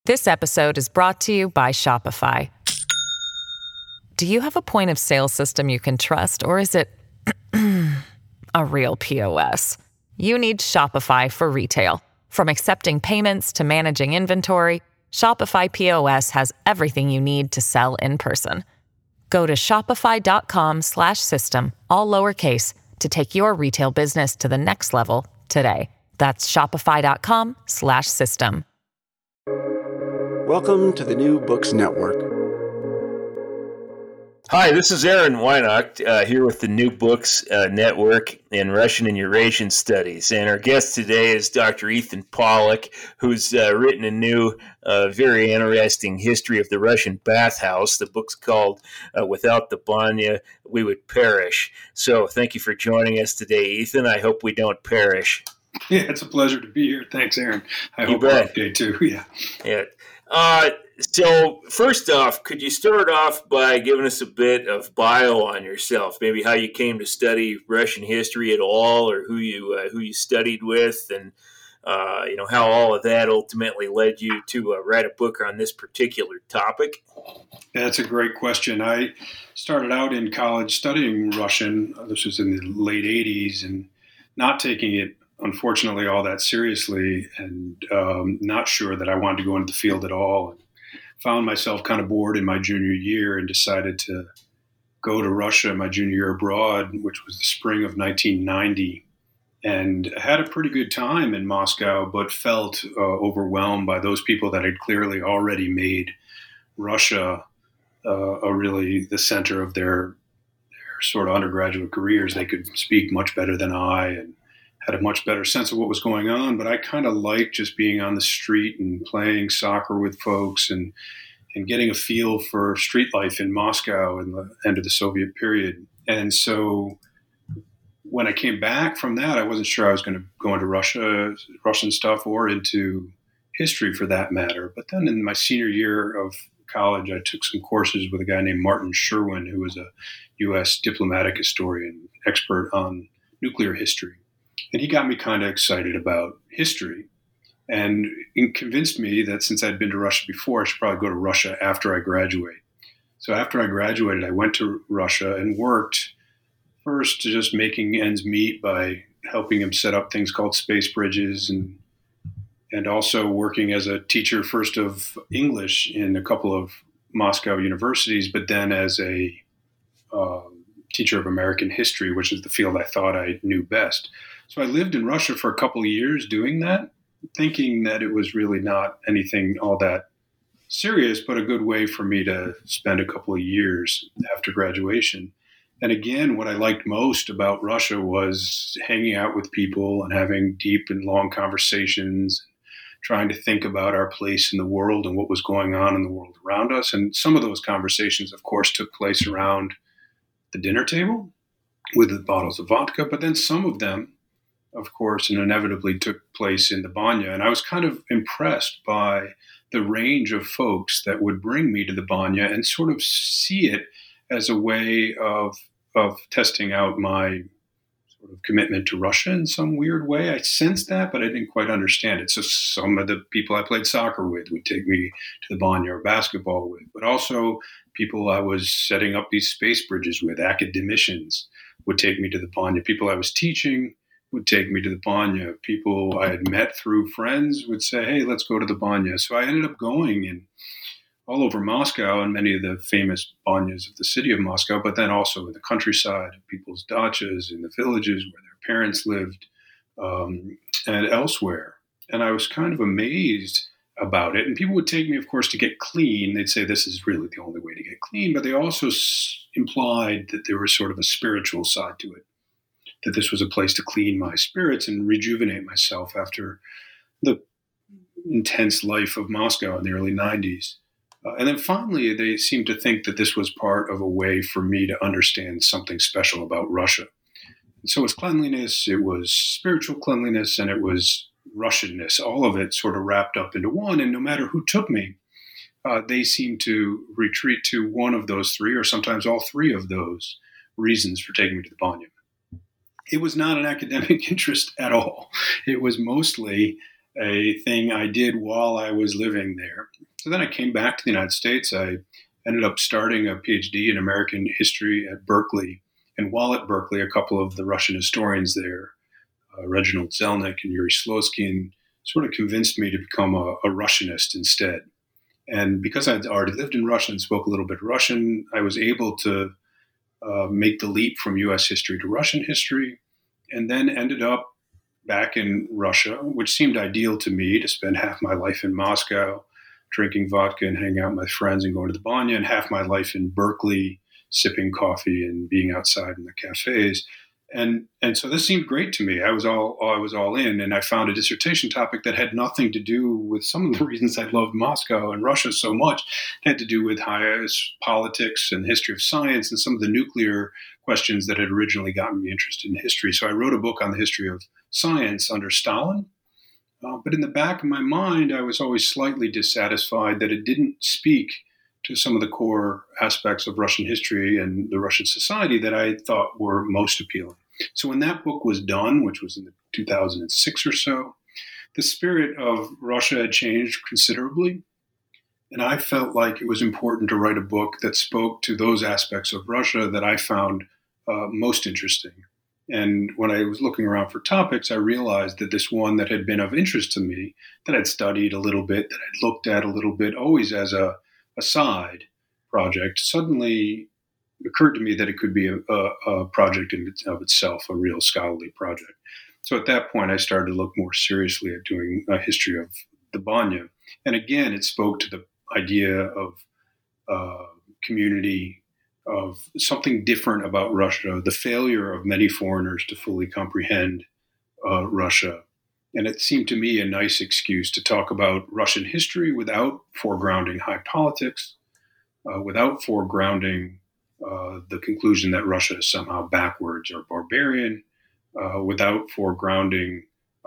This episode is brought to you by Shopify. Do you have a point of sale system you can trust, or is it a real POS? You need Shopify for retail. From accepting payments to managing inventory, Shopify POS has everything you need to sell in person. Go to shopify.com/system, all lowercase, to take your retail business to the next level today. That's shopify.com/system. Welcome to the New Books Network. Hi, this is Aaron Weinacht here with the New Books Network in Russian and Eurasian Studies. And our guest today is Dr. Ethan Pollack, who's written a new, very interesting history of the Russian bathhouse. The book's called Without the Banya, We Would Perish. So thank you for joining us today, Ethan. I hope we don't perish. Yeah, it's a pleasure to be here. Thanks, Aaron. I hope you're okay too. Yeah. So first off, could you start off by giving us a bit of bio on yourself? Maybe how you came to study Russian history at all, or who you studied with, and how all of that ultimately led you to write a book on this particular topic. That's a great question. I started out in college studying Russian. This was in the late 80s, and not taking it, unfortunately, all that seriously, and not sure that I wanted to go into the field at all. And found myself kind of bored in my junior year and decided to go to Russia my junior year abroad, which was the spring of 1990, and had a pretty good time in Moscow, but felt overwhelmed by those people that had clearly already made Russia really the center of their sort of undergraduate careers. They could speak much better than I and had a much better sense of what was going on, but I kind of liked just being on the street and playing soccer with folks and getting a feel for street life in Moscow in the end of the Soviet period. And so when I came back from that, I wasn't sure I was going to go into Russian stuff or into history for that matter. But then in my senior year of college, I took some courses with a guy named Martin Sherwin, who was a U.S. diplomatic historian, expert on nuclear history. And he got me kind of excited about history and convinced me that since I'd been to Russia before, I should probably go to Russia after I graduate. So after I graduated, I went to Russia and worked first just making ends meet by helping him set up things called space bridges and also working as a teacher first of English in a couple of Moscow universities, but then as a teacher of American history, which is the field I thought I knew best. So I lived in Russia for a couple of years doing that, thinking that it was really not anything all that serious, but a good way for me to spend a couple of years after graduation. And again, what I liked most about Russia was hanging out with people and having deep and long conversations, trying to think about our place in the world and what was going on in the world around us. And some of those conversations, of course, took place around the dinner table with the bottles of vodka, but then some of them, of course, and inevitably took place in the Banya. And I was kind of impressed by the range of folks that would bring me to the Banya and sort of see it as a way of testing out my sort of commitment to Russia in some weird way. I sensed that, but I didn't quite understand it. So some of the people I played soccer with would take me to the Banya or basketball with, but also people I was setting up these space bridges with, academicians, would take me to the Banya. People I was teaching would take me to the Banya. People I had met through friends would say, hey, let's go to the Banya. So I ended up going in all over Moscow and many of the famous Banyas of the city of Moscow, but then also in the countryside, people's dachas, in the villages where their parents lived, and elsewhere. And I was kind of amazed about it. And people would take me, of course, to get clean. They'd say this is really the only way to get clean, but they also implied that there was sort of a spiritual side to it, that this was a place to clean my spirits and rejuvenate myself after the intense life of Moscow in the early 90s. And then finally, they seemed to think that this was part of a way for me to understand something special about Russia. And so it was cleanliness, it was spiritual cleanliness, and it was Russianness, all of it sort of wrapped up into one. And no matter who took me, they seemed to retreat to one of those three, or sometimes all three of those reasons for taking me to the Banya. It was not an academic interest at all. It was mostly a thing I did while I was living there. So then I came back to the United States. I ended up starting a PhD in American history at Berkeley. And while at Berkeley, a couple of the Russian historians there, Reginald Zelnick and Yuri Sloskin, sort of convinced me to become a Russianist instead. And because I'd already lived in Russia and spoke a little bit Russian, I was able to make the leap from U.S. history to Russian history, and then ended up back in Russia, which seemed ideal to me, to spend half my life in Moscow, drinking vodka and hanging out with my friends and going to the banya, and half my life in Berkeley, sipping coffee and being outside in the cafes. And so this seemed great to me. I was all in, and I found a dissertation topic that had nothing to do with some of the reasons I loved Moscow and Russia so much. It had to do with politics and history of science and some of the nuclear questions that had originally gotten me interested in history. So I wrote a book on the history of science under Stalin. But in the back of my mind, I was always slightly dissatisfied that it didn't speak to some of the core aspects of Russian history and the Russian society that I thought were most appealing. So when that book was done, which was in 2006 or so, the spirit of Russia had changed considerably. And I felt like it was important to write a book that spoke to those aspects of Russia that I found most interesting. And when I was looking around for topics, I realized that this one that had been of interest to me, that I'd studied a little bit, that I'd looked at a little bit, always as a side project, suddenly occurred to me that it could be a project in of itself, a real scholarly project. So at that point, I started to look more seriously at doing a history of the Banya. And again, it spoke to the idea of community, of something different about Russia, the failure of many foreigners to fully comprehend Russia. And it seemed to me a nice excuse to talk about Russian history without foregrounding high politics, without foregrounding the conclusion that Russia is somehow backwards or barbarian, without foregrounding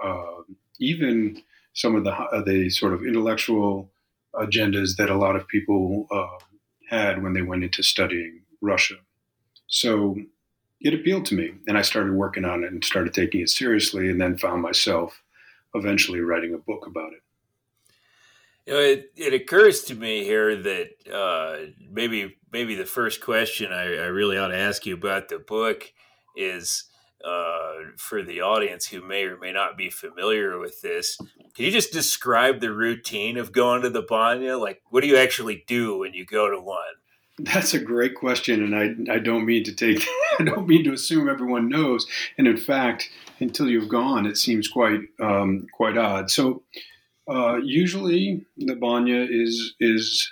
even some of the sort of intellectual agendas that a lot of people had when they went into studying Russia. So it appealed to me, and I started working on it and started taking it seriously, and then found myself eventually writing a book about it. You know, it occurs to me here that maybe the first question I really ought to ask you about the book is for the audience who may or may not be familiar with this. Can you just describe the routine of going to the Banya? Like, what do you actually do when you go to one? That's a great question, and I don't mean to I don't mean to assume everyone knows. And in fact, until you've gone, it seems quite odd. So usually the Banya is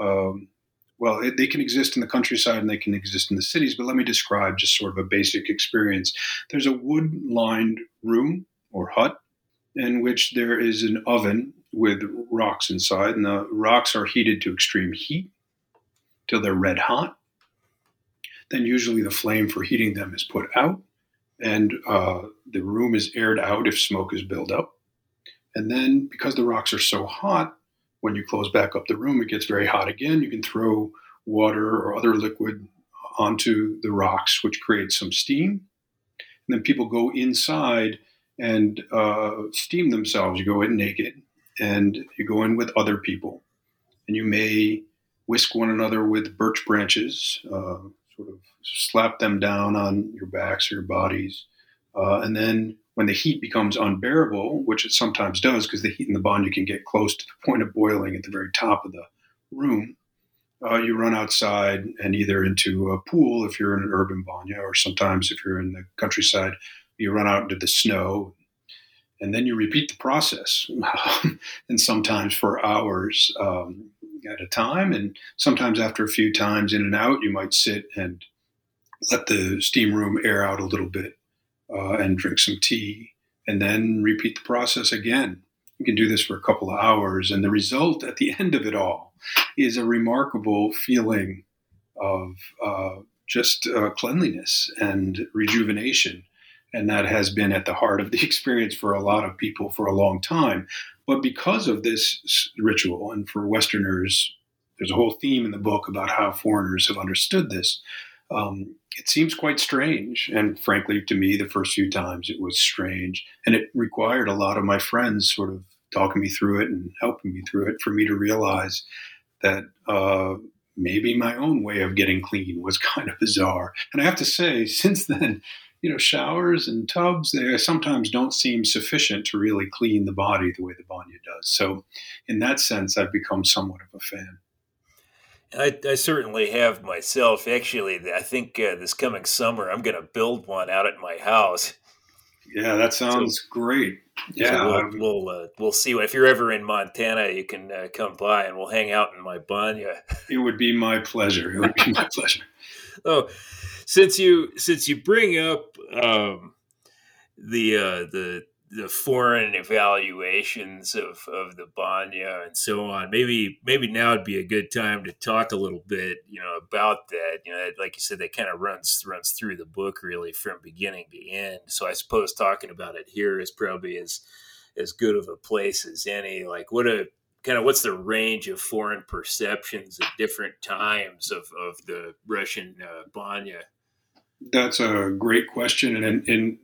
they can exist in the countryside and they can exist in the cities. But let me describe just sort of a basic experience. There's a wood-lined room or hut in which there is an oven with rocks inside, and the rocks are heated to extreme heat till they're red hot. Then usually the flame for heating them is put out, and the room is aired out if smoke is built up. And then because the rocks are so hot, when you close back up the room, it gets very hot again. You can throw water or other liquid onto the rocks, which creates some steam. And then people go inside and steam themselves. You go in naked, and you go in with other people. And you may whisk one another with birch branches, sort of slap them down on your backs or your bodies. And then when the heat becomes unbearable, which it sometimes does because the heat in the Banya can get close to the point of boiling at the very top of the room, you run outside and either into a pool if you're in an urban Banya, or sometimes if you're in the countryside, you run out into the snow. And then you repeat the process, and sometimes for hours at a time. And sometimes after a few times in and out, you might sit and let the steam room air out a little bit and drink some tea, and then repeat the process again. You can do this for a couple of hours, and the result at the end of it all is a remarkable feeling of just cleanliness and rejuvenation. And that has been at the heart of the experience for a lot of people for a long time. But because of this ritual, and for Westerners, there's a whole theme in the book about how foreigners have understood this. It seems quite strange. And frankly, to me, the first few times it was strange. And it required a lot of my friends sort of talking me through it and helping me through it, for me to realize that maybe my own way of getting clean was kind of bizarre. And I have to say, since then, showers and tubs, they sometimes don't seem sufficient to really clean the body the way the banya does. So in that sense, I've become somewhat of a fan. I certainly have myself. Actually, I think this coming summer, I'm going to build one out at my house. Yeah, that sounds great. Yeah, so we'll see. If you're ever in Montana, you can come by and we'll hang out in my banya. It would be my pleasure. Oh, since you bring up the foreign evaluations of the banya and so on, maybe now would be a good time to talk a little bit, about that. Like you said, that kind of runs through the book really from beginning to end. So I suppose talking about it here is probably as good of a place as any. Like what's the range of foreign perceptions at different times of the Russian banya? That's a great question, and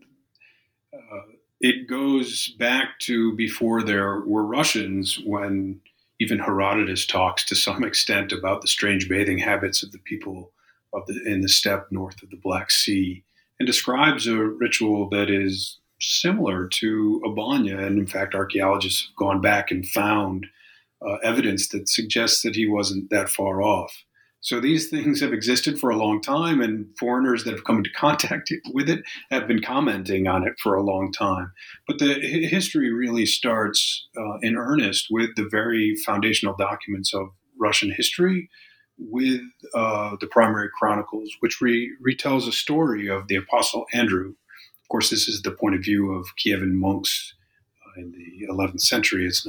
it goes back to before there were Russians, when even Herodotus talks to some extent about the strange bathing habits of the people in the steppe north of the Black Sea, and describes a ritual that is similar to a banya. And in fact, archaeologists have gone back and found evidence that suggests that he wasn't that far off. So these things have existed for a long time, and foreigners that have come into contact with it have been commenting on it for a long time. But the history really starts in earnest with the very foundational documents of Russian history, with the primary chronicles, which retells a story of the Apostle Andrew. Of course, this is the point of view of Kievan monks in the 11th century. It's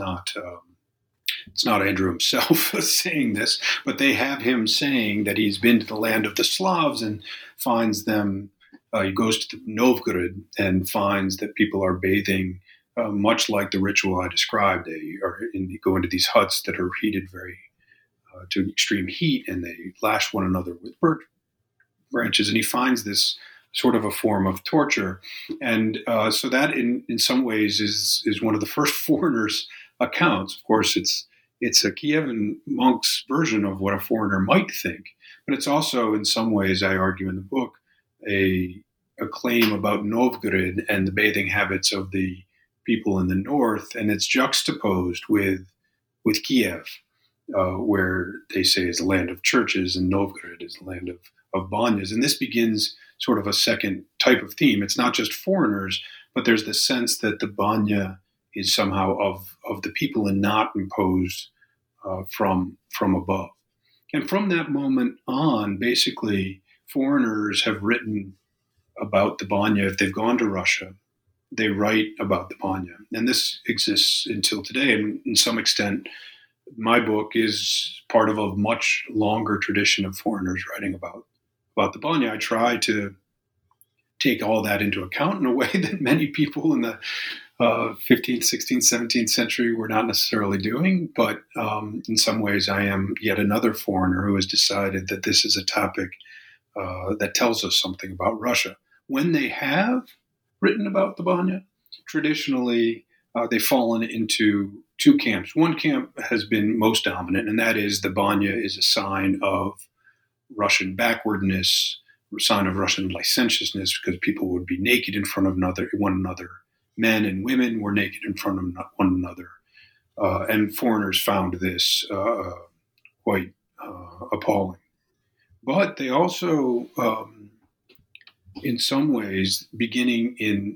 not Andrew himself saying this, but they have him saying that he's been to the land of the Slavs and finds them. He goes to Novgorod and finds that people are bathing much like the ritual I described. They go into these huts that are heated very to extreme heat, and they lash one another with birch branches. And he finds this sort of a form of torture. And so that in some ways is one of the first foreigners' accounts. Of course, it's a Kievan monk's version of what a foreigner might think, but it's also, in some ways, I argue in the book, a claim about Novgorod and the bathing habits of the people in the north, and it's juxtaposed with Kiev, where they say is the land of churches, and Novgorod is the land of banyas. And this begins sort of a second type of theme. It's not just foreigners, but there's the sense that the banya is somehow of the people and not imposed from above. And from that moment on, basically, foreigners have written about the banya. If they've gone to Russia, they write about the banya. And this exists until today. And in some extent, my book is part of a much longer tradition of foreigners writing about the banya. I try to take all that into account in a way that many people in the 15th, 16th, 17th century were not necessarily doing. But in some ways, I am yet another foreigner who has decided that this is a topic that tells us something about Russia. When they have written about the banya, traditionally, they've fallen into two camps. One camp has been most dominant, and that is the banya is a sign of Russian backwardness, a sign of Russian licentiousness, because people would be naked in front of one another. Men and women were naked in front of one another. And foreigners found this quite appalling. But they also, in some ways, beginning in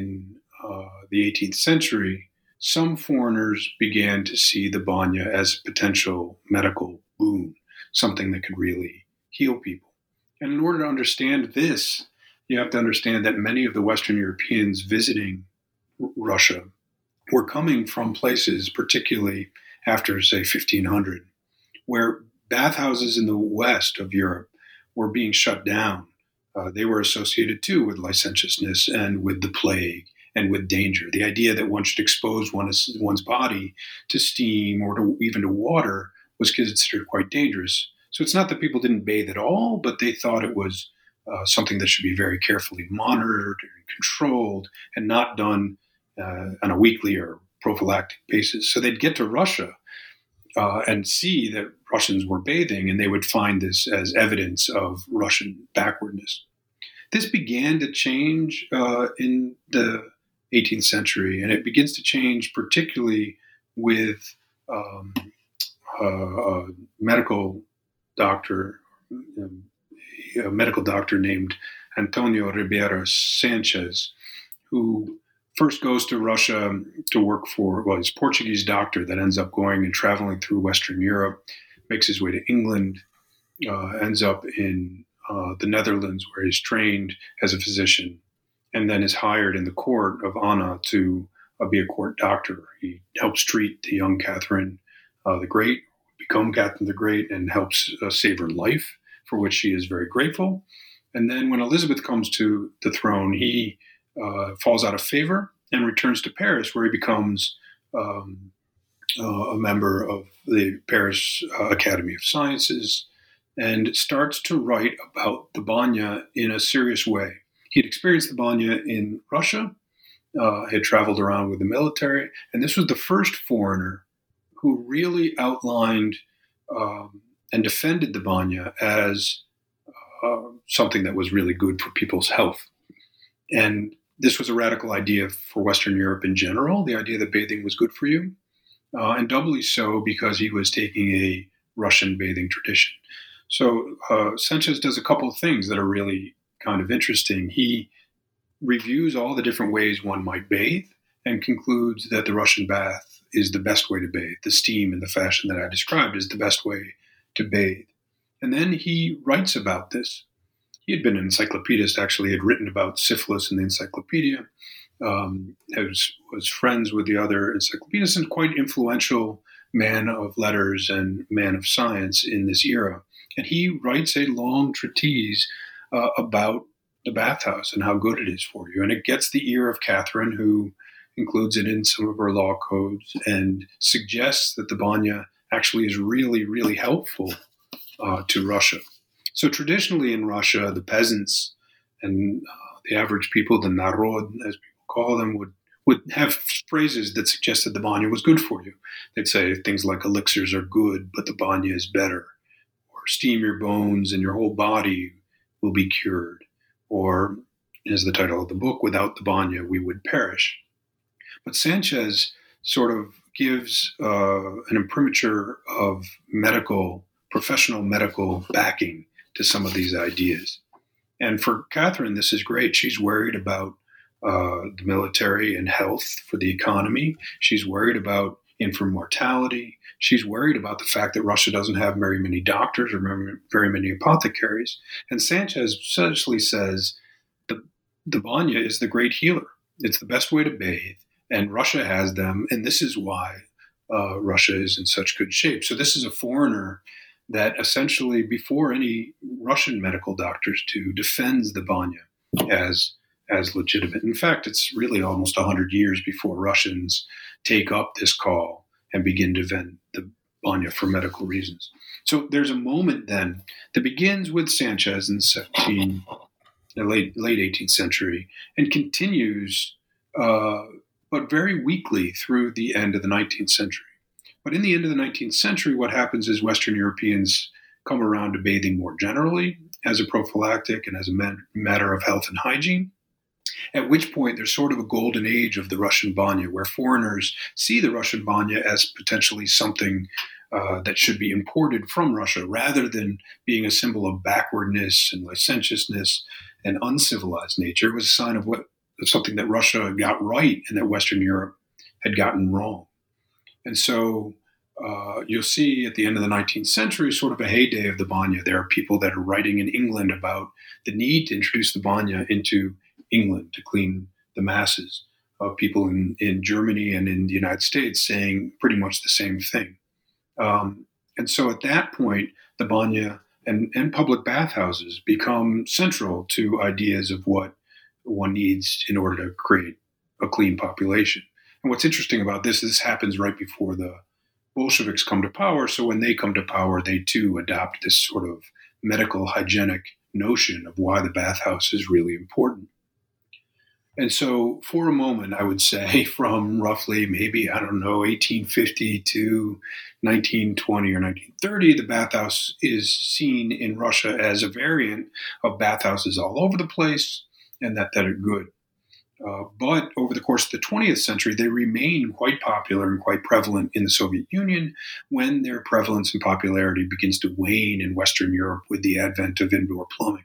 the 18th century, some foreigners began to see the banya as a potential medical boon, something that could really heal people. And in order to understand this, you have to understand that many of the Western Europeans visiting Russia were coming from places, particularly after, say, 1500, where bathhouses in the west of Europe were being shut down. They were associated, too, with licentiousness and with the plague and with danger. The idea that one should expose one's body to steam or even to water was considered quite dangerous. So it's not that people didn't bathe at all, but they thought it was something that should be very carefully monitored and controlled and not done on a weekly or prophylactic basis. So they'd get to Russia and see that Russians were bathing, and they would find this as evidence of Russian backwardness. This began to change in the 18th century, and it begins to change particularly with a medical doctor, a medical doctor named Antonio Ribera Sanchez, who first goes to Russia to work for, he's a Portuguese doctor that ends up going and traveling through Western Europe, makes his way to England, ends up in the Netherlands where he's trained as a physician, and then is hired in the court of Anna to be a court doctor. He helps treat the young Catherine the Great, become Catherine the Great, and helps save her life, for which she is very grateful. And then when Elizabeth comes to the throne, he falls out of favor and returns to Paris, where he becomes a member of the Paris Academy of Sciences and starts to write about the Banya in a serious way. He had experienced the Banya in Russia, had traveled around with the military, and this was the first foreigner who really outlined and defended the Banya as something that was really good for people's health. And this was a radical idea for Western Europe in general, the idea that bathing was good for you, and doubly so because he was taking a Russian bathing tradition. So Sanchez does a couple of things that are really kind of interesting. He reviews all the different ways one might bathe and concludes that the Russian bath is the best way to bathe. The steam and the fashion that I described is the best way to bathe. And then he writes about this. He had been an encyclopedist, actually, had written about syphilis in the encyclopedia, was friends with the other encyclopedists, and quite influential man of letters and man of science in this era. And he writes a long treatise about the bathhouse and how good it is for you. And it gets the ear of Catherine, who includes it in some of her law codes and suggests that the Banya actually is really, really helpful to Russia. So traditionally in Russia, the peasants and the average people, the narod, as people call them, would have phrases that suggested the Banya was good for you. They'd say things like elixirs are good, but the Banya is better. Or steam your bones and your whole body will be cured. Or, as the title of the book, without the Banya, we would perish. But Sanchez sort of gives an imprimatur of professional medical backing to some of these ideas. And for Catherine, this is great. She's worried about the military and health for the economy. She's worried about infant mortality. She's worried about the fact that Russia doesn't have very many doctors or very many apothecaries. And Sanchez essentially says the Banya is the great healer. It's the best way to bathe, and Russia has them, and this is why Russia is in such good shape. So this is a foreigner that essentially, before any Russian medical doctors do, defends the Banya as legitimate. In fact, it's really almost 100 years before Russians take up this call and begin to defend the Banya for medical reasons. So there's a moment then that begins with Sanchez in the late 18th century and continues, but very weakly through the end of the 19th century. But in the end of the 19th century, what happens is Western Europeans come around to bathing more generally as a prophylactic and as a matter of health and hygiene, at which point there's sort of a golden age of the Russian Banya, where foreigners see the Russian Banya as potentially something that should be imported from Russia, rather than being a symbol of backwardness and licentiousness and uncivilized nature. It was a sign of something that Russia got right and that Western Europe had gotten wrong. And so you'll see at the end of the 19th century sort of a heyday of the Banya. There are people that are writing in England about the need to introduce the Banya into England to clean the masses. People in Germany and in the United States saying pretty much the same thing. And so at that point, the Banya and public bathhouses become central to ideas of what one needs in order to create a clean population. And what's interesting about this happens right before the Bolsheviks come to power. So when they come to power, they too adopt this sort of medical hygienic notion of why the bathhouse is really important. And so for a moment, I would say from roughly maybe, 1850 to 1920 or 1930, the bathhouse is seen in Russia as a variant of bathhouses all over the place, and that are good. But over the course of the 20th century, they remain quite popular and quite prevalent in the Soviet Union when their prevalence and popularity begins to wane in Western Europe with the advent of indoor plumbing.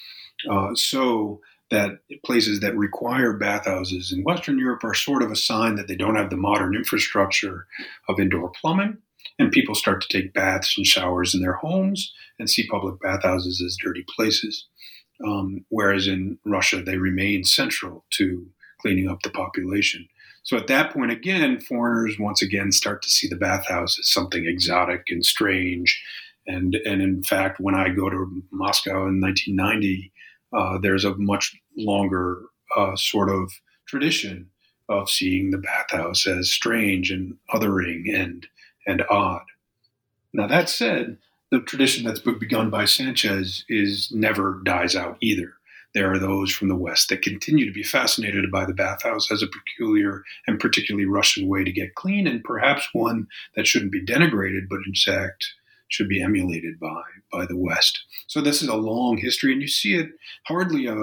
So that places that require bathhouses in Western Europe are sort of a sign that they don't have the modern infrastructure of indoor plumbing, and people start to take baths and showers in their homes and see public bathhouses as dirty places. Whereas in Russia, they remain central to cleaning up the population. So at that point, again, foreigners once again start to see the bathhouse as something exotic and strange. And in fact, when I go to Moscow in 1990, there's a much longer sort of tradition of seeing the bathhouse as strange and othering and odd. Now, that said, the tradition that's begun by Sanchez never dies out either. There are those from the West that continue to be fascinated by the bathhouse as a peculiar and particularly Russian way to get clean, and perhaps one that shouldn't be denigrated, but in fact should be emulated by the West. So this is a long history, and you see it hardly a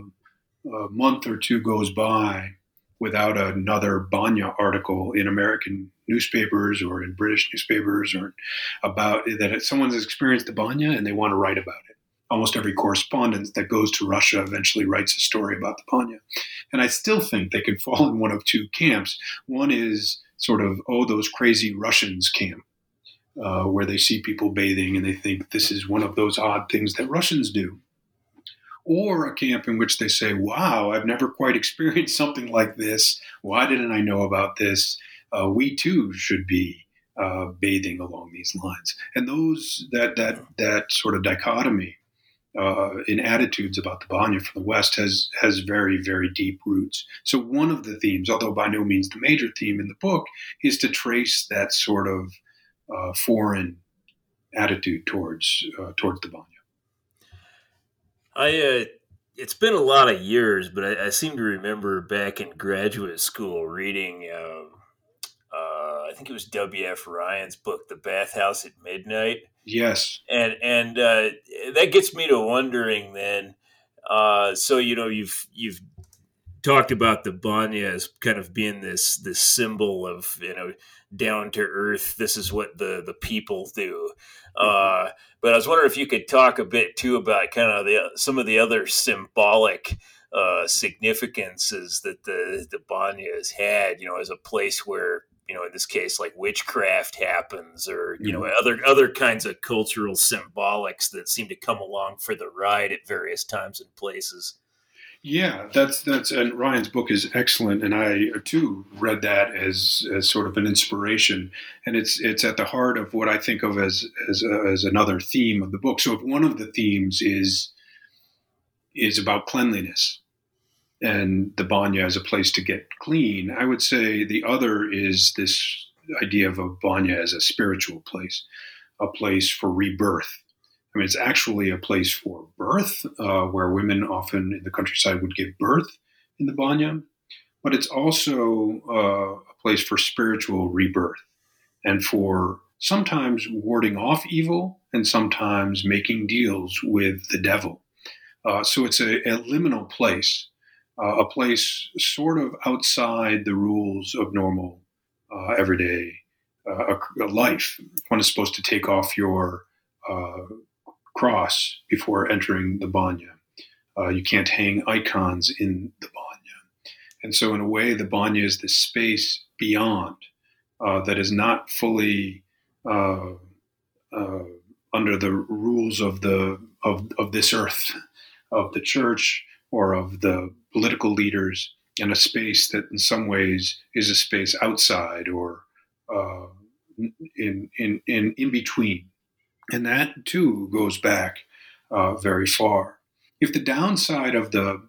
month or two goes by without another Banya article in American newspapers or in British newspapers or about that someone's experienced the Banya and they want to write about it. Almost every correspondent that goes to Russia eventually writes a story about the Banya. And I still think they can fall in one of two camps. One is sort of, those crazy Russians camp, where they see people bathing and they think this is one of those odd things that Russians do. Or a camp in which they say, wow, I've never quite experienced something like this. Why didn't I know about this? We too should be bathing along these lines. And that sort of dichotomy in attitudes about the Banya from the West has very, very deep roots. So one of the themes, although by no means the major theme in the book, is to trace that sort of foreign attitude towards the Banya. It's been a lot of years, but I seem to remember back in graduate school reading, I think it was W.F. Ryan's book, The Bathhouse at Midnight. Yes. And that gets me to wondering then, so, you've talked about the Banya as kind of being this symbol of, down to earth. This is what the people do. But I was wondering if you could talk a bit too about kind of some of the other symbolic significances that the Banya has had, as a place where, in this case, like witchcraft happens, or other kinds of cultural symbolics that seem to come along for the ride at various times and places. Yeah, that's and Ryan's book is excellent, and I too read that as sort of an inspiration, and it's at the heart of what I think of as another theme of the book. So if one of the themes is about cleanliness and the Banya as a place to get clean, I would say the other is this idea of a Banya as a spiritual place, a place for rebirth. I mean, it's actually a place for birth, where women often in the countryside would give birth in the Banya, but it's also a place for spiritual rebirth and for sometimes warding off evil and sometimes making deals with the devil. So it's a liminal place, a place sort of outside the rules of normal everyday life. One is supposed to take off your cross before entering the Banya. You can't hang icons in the Banya. And so in a way, the Banya is this space beyond that is not fully under the rules of this earth, of the church or of the political leaders, and a space that in some ways is a space outside or in between. And that too goes back very far. If the downside of the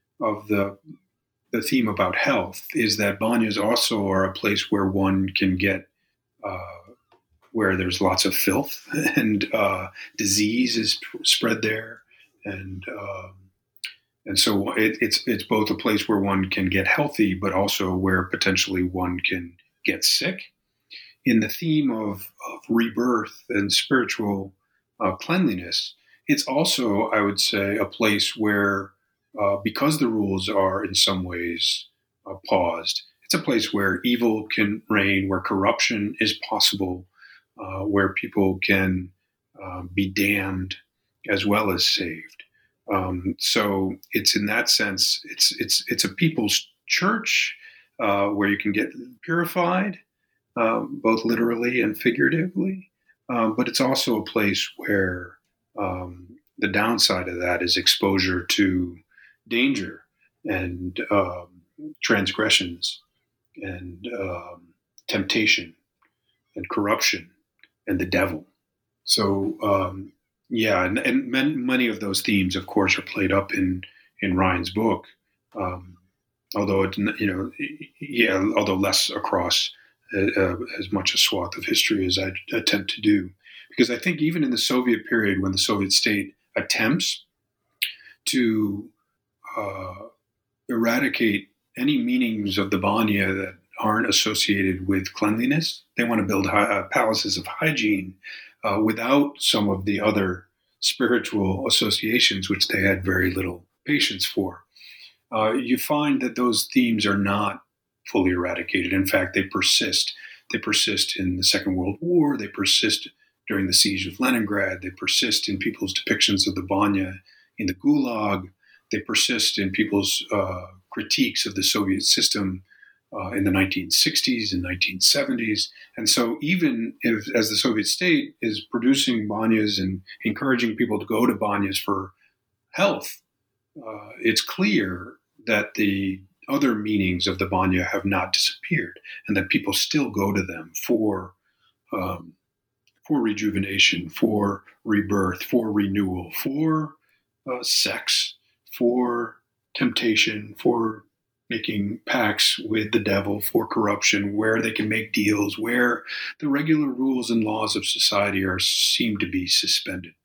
theme about health is that Banyas also are a place where one can get where there's lots of filth and disease is spread there, and And so it's both a place where one can get healthy, but also where potentially one can get sick. In the theme of rebirth and spiritual cleanliness, it's also, I would say, a place where, because the rules are in some ways paused, it's a place where evil can reign, where corruption is possible, where people can be damned as well as saved. So it's in that sense, it's a people's church where you can get purified, both literally and figuratively. But it's also a place where the downside of that is exposure to danger and transgressions and temptation and corruption and the devil. So and many of those themes, of course, are played up in Ryan's book, although although less across as much a swath of history as I attempt to do, because I think even in the Soviet period, when the Soviet state attempts to eradicate any meanings of the Banya that aren't associated with cleanliness, they want to build palaces of hygiene without some of the other spiritual associations, which they had very little patience for. You find that those themes are not fully eradicated. In fact, they persist. They persist in the Second World War. They persist during the siege of Leningrad. They persist in people's depictions of the Banya in the Gulag. They persist in people's critiques of the Soviet system in the 1960s and 1970s. And so even as the Soviet state is producing banyas and encouraging people to go to banyas for health, it's clear that the other meanings of the banya have not disappeared, and that people still go to them for rejuvenation, for rebirth, for renewal, for sex, for temptation, for making pacts with the devil, for corruption, where they can make deals, where the regular rules and laws of society seem to be suspended.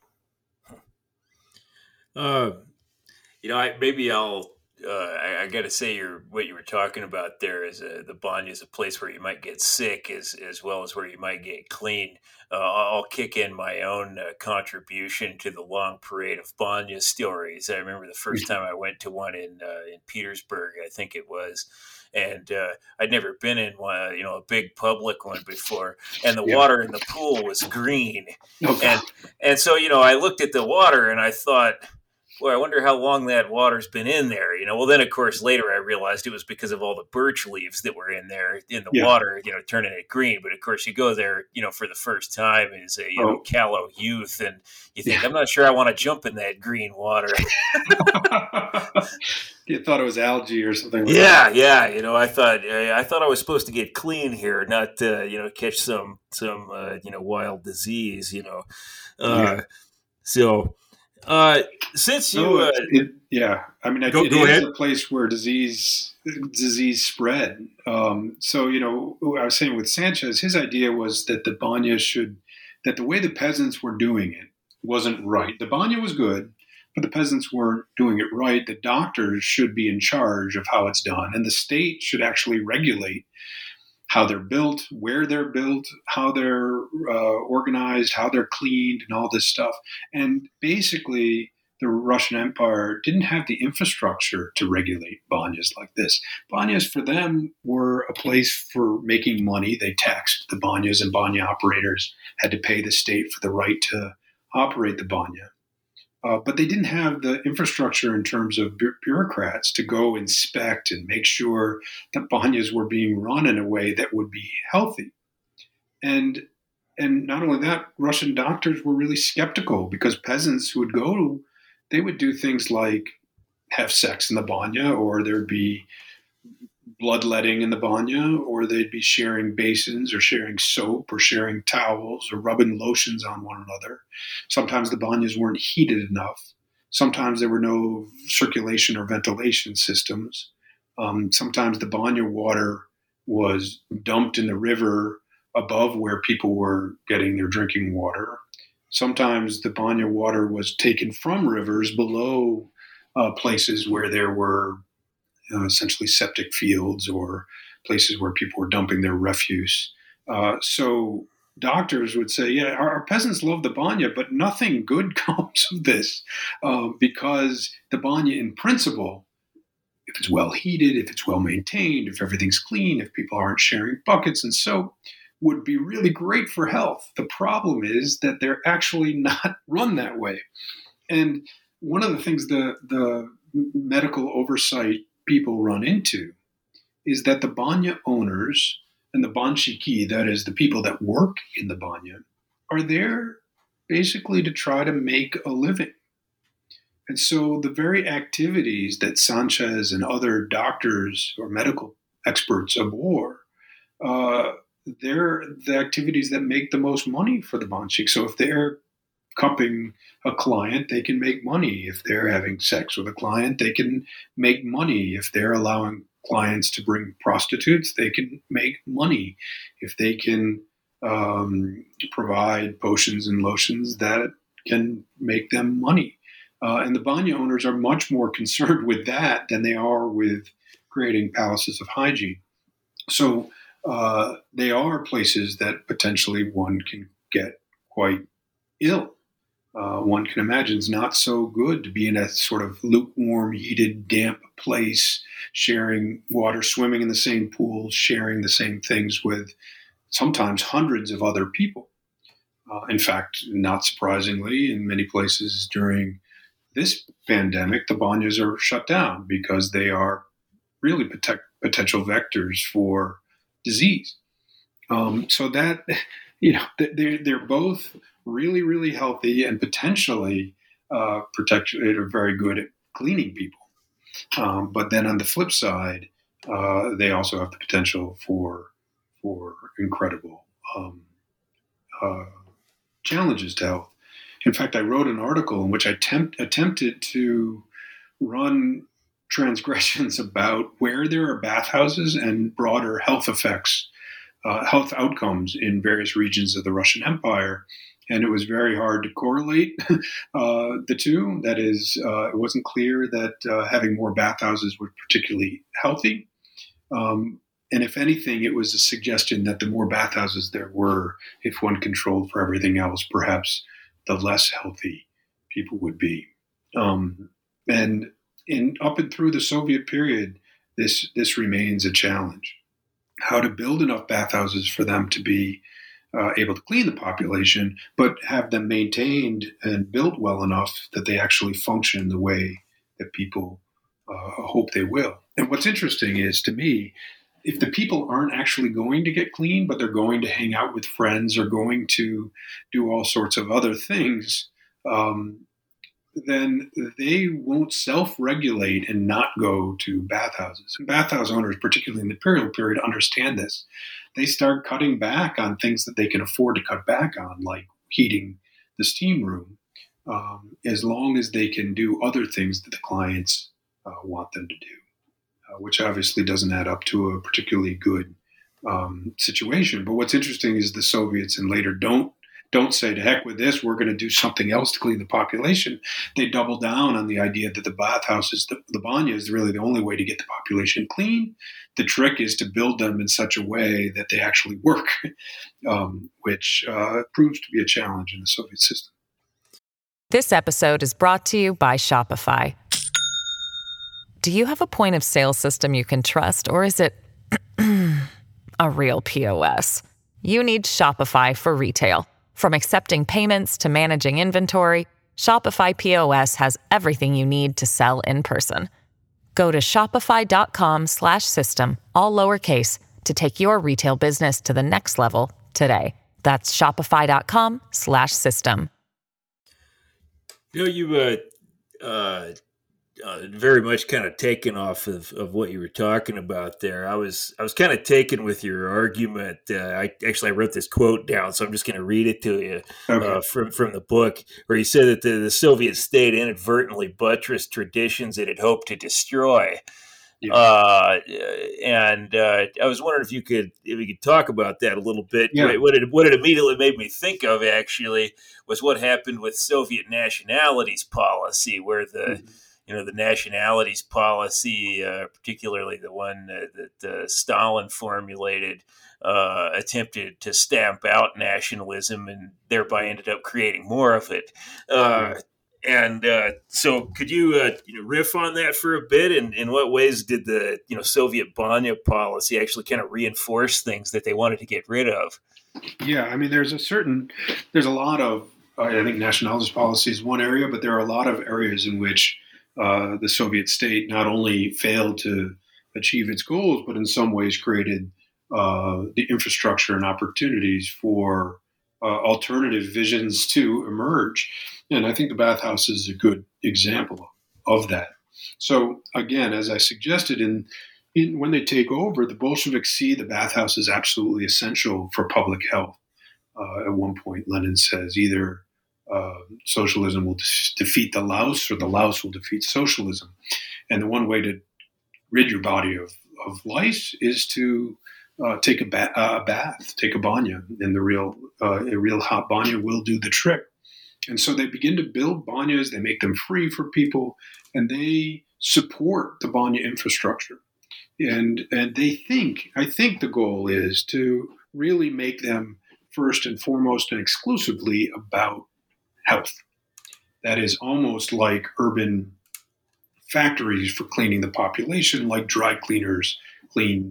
I got to say, what you were talking about there is the Banya is a place where you might get sick as well as where you might get clean. I'll kick in my own contribution to the long parade of Banya stories. I remember the first time I went to one in Petersburg, I think it was, and I'd never been in one, a big public one before, and the water in the pool was green, and so I looked at the water and I thought, boy, I wonder how long that water's been in there. Well, then, of course, later I realized it was because of all the birch leaves that were in there in the water, turning it green. But, of course, you go there, for the first time as a callow youth, and you think, I'm not sure I want to jump in that green water. You thought it was algae or something like that. Yeah. I thought I was supposed to get clean here, not, catch some wild disease, So... since you, it is a place where disease spread. So I was saying with Sanchez, his idea was that the Banya that the way the peasants were doing it wasn't right. The Banya was good, but the peasants weren't doing it right. The doctors should be in charge of how it's done, and the state should actually regulate how they're built, where they're built, how they're organized, how they're cleaned, and all this stuff. And basically, the Russian Empire didn't have the infrastructure to regulate banyas like this. Banyas, for them, were a place for making money. They taxed the banyas, and banya operators had to pay the state for the right to operate the banya. But they didn't have the infrastructure in terms of bureaucrats to go inspect and make sure that banyas were being run in a way that would be healthy. And not only that, Russian doctors were really skeptical, because peasants who would go, they would do things like have sex in the banya, or there'd be bloodletting in the banya, or they'd be sharing basins or sharing soap or sharing towels or rubbing lotions on one another. Sometimes the banyas weren't heated enough. Sometimes there were no circulation or ventilation systems. Sometimes the banya water was dumped in the river above where people were getting their drinking water. Sometimes the banya water was taken from rivers below places where there were essentially septic fields or places where people were dumping their refuse. So doctors would say, yeah, our peasants love the banya, but nothing good comes of this because the banya in principle, if it's well heated, if it's well maintained, if everything's clean, if people aren't sharing buckets and soap, would be really great for health. The problem is that they're actually not run that way. And one of the things the medical oversight people run into is that the banya owners and the banshiki, that is the people that work in the banya, are there basically to try to make a living. And so the very activities that Sanchez and other doctors or medical experts abhor, they're the activities that make the most money for the banshik. So if they're cupping a client, they can make money. If they're having sex with a client, they can make money. If they're allowing clients to bring prostitutes, they can make money. If they can provide potions and lotions, that can make them money. And the banya owners are much more concerned with that than they are with creating palaces of hygiene. So they are places that potentially one can get quite ill. One can imagine it's not so good to be in a sort of lukewarm, heated, damp place, sharing water, swimming in the same pools, sharing the same things with sometimes hundreds of other people. In fact, not surprisingly, in many places during this pandemic, the banyas are shut down because they are really potential vectors for disease. So that, they're both really, really healthy and potentially are very good at cleaning people. But then on the flip side, they also have the potential for incredible challenges to health. In fact, I wrote an article in which I attempted to run transgressions about where there are bathhouses and broader health effects, health outcomes in various regions of the Russian Empire. And it was very hard to correlate the two. That is, it wasn't clear that having more bathhouses was particularly healthy. And if anything, it was a suggestion that the more bathhouses there were, if one controlled for everything else, perhaps the less healthy people would be. And up and through the Soviet period, this remains a challenge. How to build enough bathhouses for them to be able to clean the population, but have them maintained and built well enough that they actually function the way that people hope they will. And what's interesting is, to me, if the people aren't actually going to get clean, but they're going to hang out with friends or going to do all sorts of other things, then they won't self-regulate and not go to bathhouses. And bathhouse owners, particularly in the imperial period, understand this. They start cutting back on things that they can afford to cut back on, like heating the steam room, as long as they can do other things that the clients want them to do. Which obviously doesn't add up to a particularly good situation. But what's interesting is the Soviets and later don't say, to heck with this, we're going to do something else to clean the population. They double down on the idea that the bathhouses, the banya, is really the only way to get the population clean. The trick is to build them in such a way that they actually work, which proves to be a challenge in the Soviet system. This episode is brought to you by Shopify. Do you have a point of sale system you can trust, or is it a real POS? You need Shopify for retail. From accepting payments to managing inventory, Shopify POS has everything you need to sell in person. Go to shopify.com/system, all lowercase, to take your retail business to the next level today. That's shopify.com/system. You very much kind of taken off of what you were talking about there. I was kind of taken with your argument. I wrote this quote down, so I'm just going to read it to you from the book, where you said that the Soviet state inadvertently buttressed traditions it had hoped to destroy. Yeah. I was wondering if we could talk about that a little bit. Yeah. What it immediately made me think of, actually, was what happened with Soviet nationalities policy, where the the nationalities policy, particularly the one that Stalin formulated, attempted to stamp out nationalism and thereby ended up creating more of it. So could you riff on that for a bit? And in what ways did the Soviet Banya policy actually kind of reinforce things that they wanted to get rid of? Yeah, I mean, there's a lot of, I think nationalist policy is one area, but there are a lot of areas in which the Soviet state not only failed to achieve its goals, but in some ways created the infrastructure and opportunities for alternative visions to emerge. And I think the bathhouse is a good example of that. So again, as I suggested, when they take over, the Bolsheviks see the bathhouse as absolutely essential for public health. At one point, Lenin says either socialism will defeat the louse or the louse will defeat socialism. And the one way to rid your body of lice is to take a bath, take a banya, and a real hot banya will do the trick. And so they begin to build banyas, they make them free for people, and they support the banya infrastructure. And I think the goal is to really make them first and foremost and exclusively about health. That is almost like urban factories for cleaning the population, like dry cleaners clean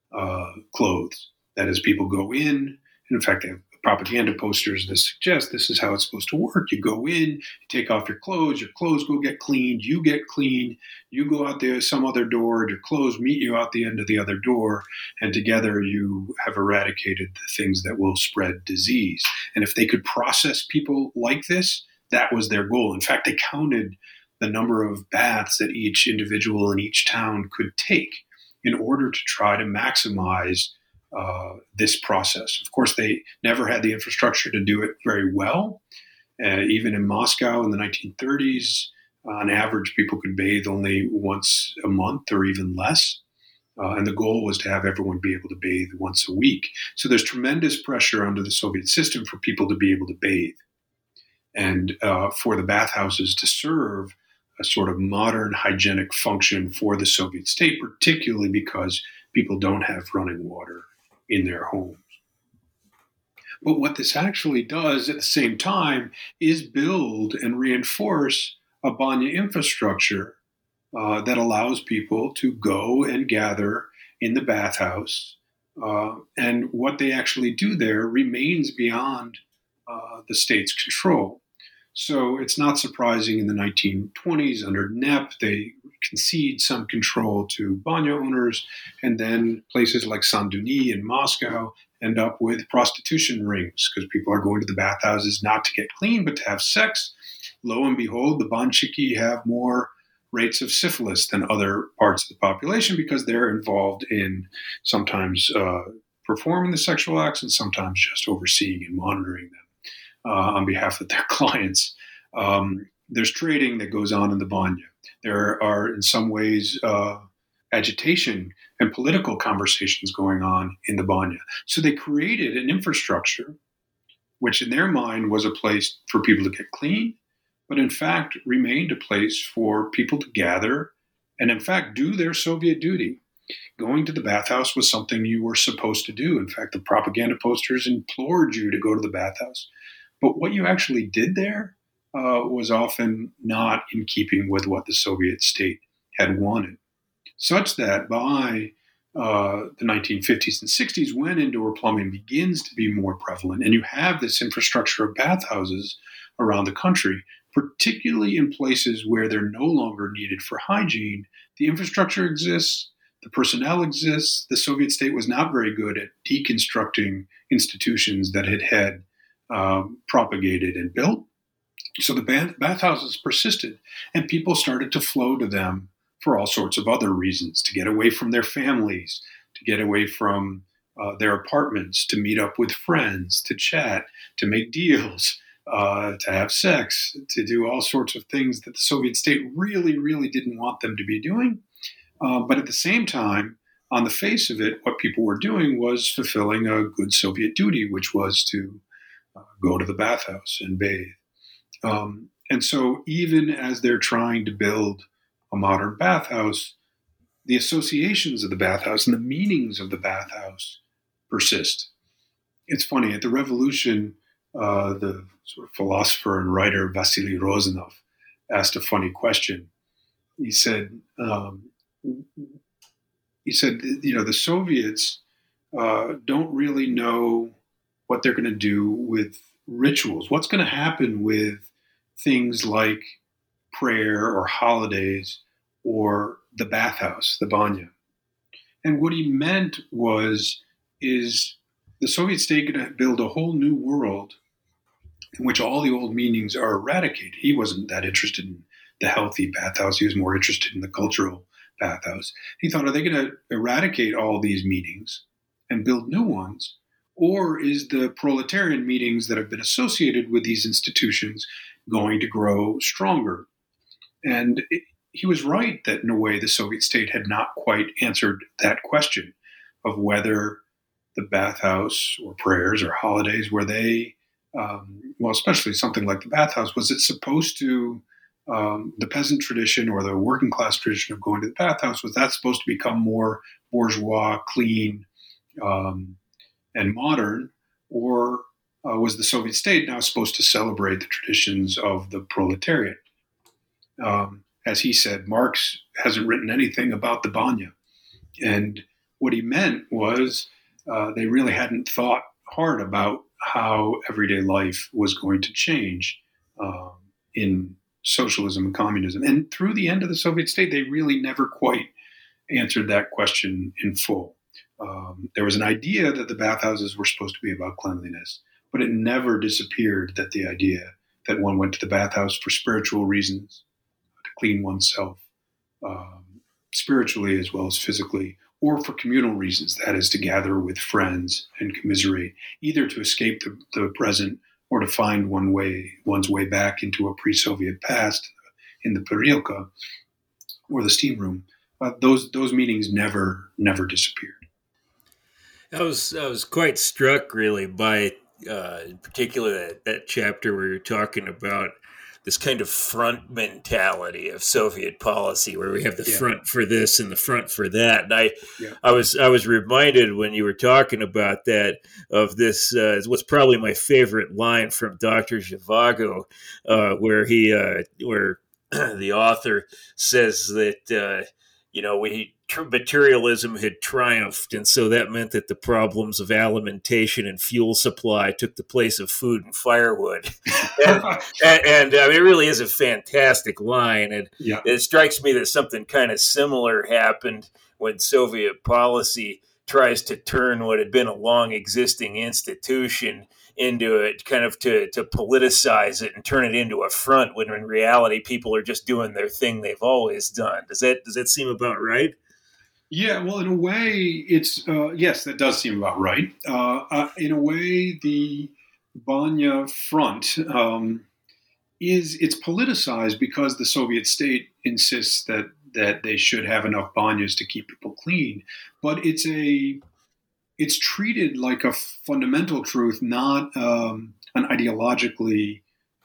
clothes. That is, people go in, and in fact, they have propaganda posters that suggest this is how it's supposed to work. You go in, you take off your clothes go get cleaned, you get clean, you go out there some other door, your clothes meet you out the end of the other door, and together you have eradicated the things that will spread disease. And if they could process people like this, that was their goal. In fact, they counted the number of baths that each individual in each town could take in order to try to maximize this process. Of course, they never had the infrastructure to do it very well. Even in Moscow in the 1930s, on average, people could bathe only once a month or even less. And the goal was to have everyone be able to bathe once a week. So there's tremendous pressure under the Soviet system for people to be able to bathe and for the bathhouses to serve a sort of modern hygienic function for the Soviet state, particularly because people don't have running water in their homes. But what this actually does at the same time is build and reinforce a banya infrastructure that allows people to go and gather in the bathhouse. And what they actually do there remains beyond the state's control. So it's not surprising in the 1920s under NEP, they concede some control to banya owners, and then places like Saint-Denis in Moscow end up with prostitution rings because people are going to the bathhouses not to get clean, but to have sex. Lo and behold, the banchiki have more rates of syphilis than other parts of the population because they're involved in sometimes performing the sexual acts and sometimes just overseeing and monitoring them on behalf of their clients. There's trading that goes on in the banya. There are, in some ways, agitation and political conversations going on in the banya. So they created an infrastructure, which in their mind was a place for people to get clean, but in fact remained a place for people to gather and in fact do their Soviet duty. Going to the bathhouse was something you were supposed to do. In fact, the propaganda posters implored you to go to the bathhouse. But what you actually did there was often not in keeping with what the Soviet state had wanted, such that by the 1950s and 60s, when indoor plumbing begins to be more prevalent, and you have this infrastructure of bathhouses around the country, particularly in places where they're no longer needed for hygiene, the infrastructure exists, the personnel exists. The Soviet state was not very good at deconstructing institutions that it had propagated and built. So the bathhouses persisted, and people started to flow to them for all sorts of other reasons, to get away from their families, to get away from their apartments, to meet up with friends, to chat, to make deals, to have sex, to do all sorts of things that the Soviet state really, really didn't want them to be doing. But at the same time, on the face of it, what people were doing was fulfilling a good Soviet duty, which was to go to the bathhouse and bathe. And so even as they're trying to build a modern bathhouse, the associations of the bathhouse and the meanings of the bathhouse persist. It's funny, at the Revolution, the sort of philosopher and writer Vasily Rozanov asked a funny question. He said, the Soviets don't really know what they're going to do with rituals. What's going to happen with things like prayer or holidays or the bathhouse, the banya? And what he meant is the Soviet state going to build a whole new world in which all the old meanings are eradicated. He wasn't that interested in the healthy bathhouse. He was more interested in the cultural bathhouse. He thought, are they going to eradicate all these meanings and build new ones? Or is the proletarian meanings that have been associated with these institutions going to grow stronger? And he was right that in a way the Soviet state had not quite answered that question of whether the bathhouse or prayers or holidays, were they, especially something like the bathhouse, was it supposed to, the peasant tradition or the working class tradition of going to the bathhouse, was that supposed to become more bourgeois, clean, and modern, or was the Soviet state now supposed to celebrate the traditions of the proletariat? As he said, Marx hasn't written anything about the banya. And what he meant was they really hadn't thought hard about how everyday life was going to change in socialism and communism. And through the end of the Soviet state, they really never quite answered that question in full. There was an idea that the bathhouses were supposed to be about cleanliness, but it never disappeared that the idea that one went to the bathhouse for spiritual reasons, to clean oneself, spiritually as well as physically, or for communal reasons, that is, to gather with friends and commiserate, either to escape the present or to find one's way back into a pre-Soviet past in the Perilka or the steam room. Those meanings never disappeared. I was quite struck, really, by in particular that chapter where you're talking about this kind of front mentality of Soviet policy, where we have the front for this and the front for that. And I was reminded when you were talking about that of this. What's probably my favorite line from Dr. Zhivago, where the author says that materialism had triumphed, and so that meant that the problems of alimentation and fuel supply took the place of food and firewood. and it really is a fantastic line, and it strikes me that something kind of similar happened when Soviet policy tries to turn what had been a long existing institution into it, kind of to politicize it and turn it into a front, when in reality people are just doing their thing they've always done. Does that seem about right? Yeah, well, in a way, it's yes, that does seem about right. In a way, the Banya front it's politicized because the Soviet state insists that they should have enough banyas to keep people clean, but it's treated like a fundamental truth, not an ideologically.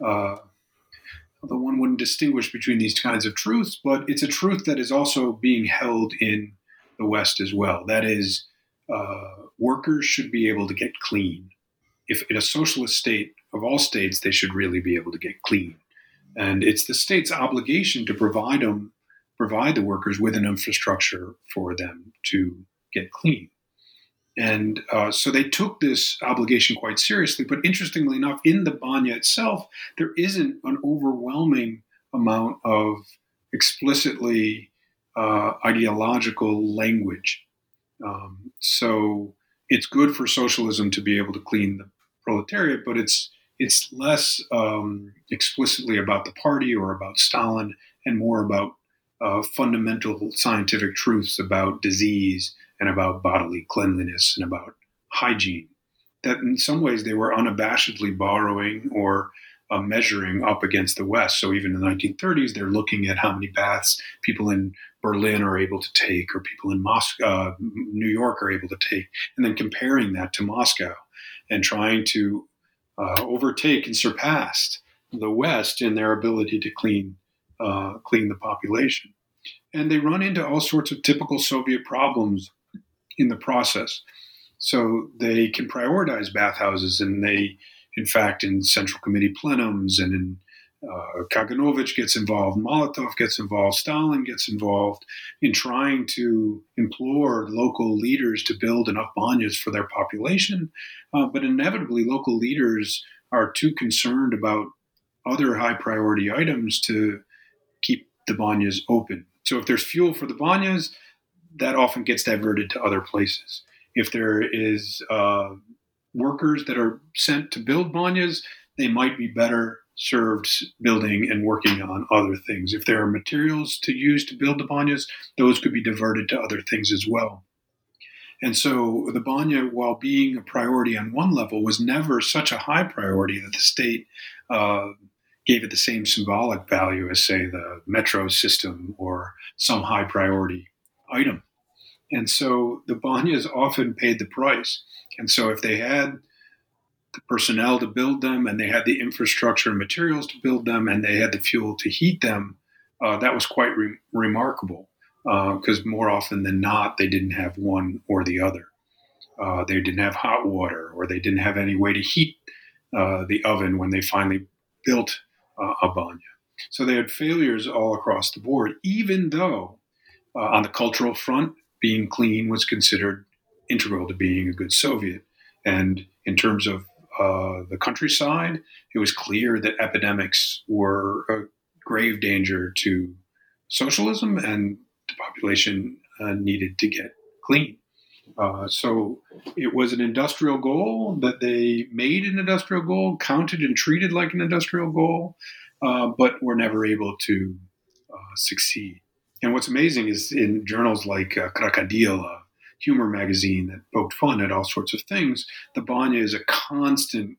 Although one wouldn't distinguish between these kinds of truths, but it's a truth that is also being held in the West as well. That is, workers should be able to get clean. If in a socialist state, of all states, they should really be able to get clean. And it's the state's obligation to provide the workers with an infrastructure for them to get clean. And so they took this obligation quite seriously. But interestingly enough, in the Banya itself, there isn't an overwhelming amount of explicitly ideological language. So it's good for socialism to be able to clean the proletariat, but it's less explicitly about the party or about Stalin, and more about fundamental scientific truths about disease and about bodily cleanliness and about hygiene, that in some ways they were unabashedly borrowing or measuring up against the West. So even in the 1930s, they're looking at how many baths people in Berlin are able to take, or people in Moscow, New York are able to take, and then comparing that to Moscow and trying to overtake and surpass the West in their ability to clean the population. And they run into all sorts of typical Soviet problems in the process. So they can prioritize bathhouses, and they, in fact, in Central Committee plenums and in Kaganovich gets involved, Molotov gets involved, Stalin gets involved in trying to implore local leaders to build enough banyas for their population. But inevitably, local leaders are too concerned about other high priority items to keep the banyas open. So if there's fuel for the banyas, that often gets diverted to other places. If there is workers that are sent to build banyas, they might be better served building and working on other things. If there are materials to use to build the banyas, those could be diverted to other things as well. And so the banya, while being a priority on one level, was never such a high priority that the state gave it the same symbolic value as, say, the metro system or some high priority item. And so the banyas often paid the price. And so if they had the personnel to build them, and they had the infrastructure and materials to build them, and they had the fuel to heat them, that was quite remarkable, because more often than not, they didn't have one or the other. They didn't have hot water, or they didn't have any way to heat the oven when they finally built a banya. So they had failures all across the board, even though on the cultural front, being clean was considered integral to being a good Soviet. And in terms of the countryside, it was clear that epidemics were a grave danger to socialism, and the population needed to get clean. So it was an industrial goal that they made an industrial goal, counted and treated like an industrial goal, but were never able to succeed. And what's amazing is in journals like Krakadil, a humor magazine that poked fun at all sorts of things, the banya is a constant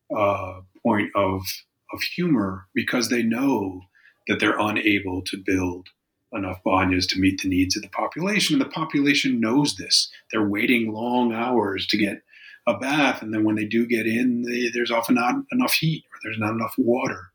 point of humor, because they know that they're unable to build enough banyas to meet the needs of the population. And the population knows this. They're waiting long hours to get a bath, and then when they do get in, there's often not enough heat, or there's not enough water.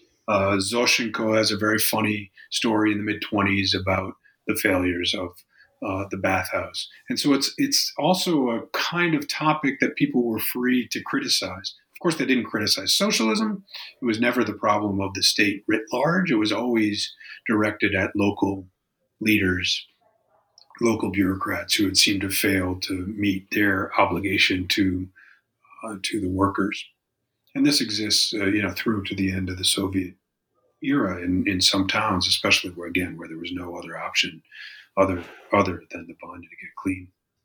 Zoshenko has a very funny story in the mid-20s about the failures of the bathhouse. And so it's also a kind of topic that people were free to criticize. Of course, they didn't criticize socialism. It was never the problem of the state writ large. It was always directed at local leaders, local bureaucrats who had seemed to fail to meet their obligation to the workers. And this exists, through to the end of the Soviet era in some towns, especially where there was no other option other than the banya to get clean.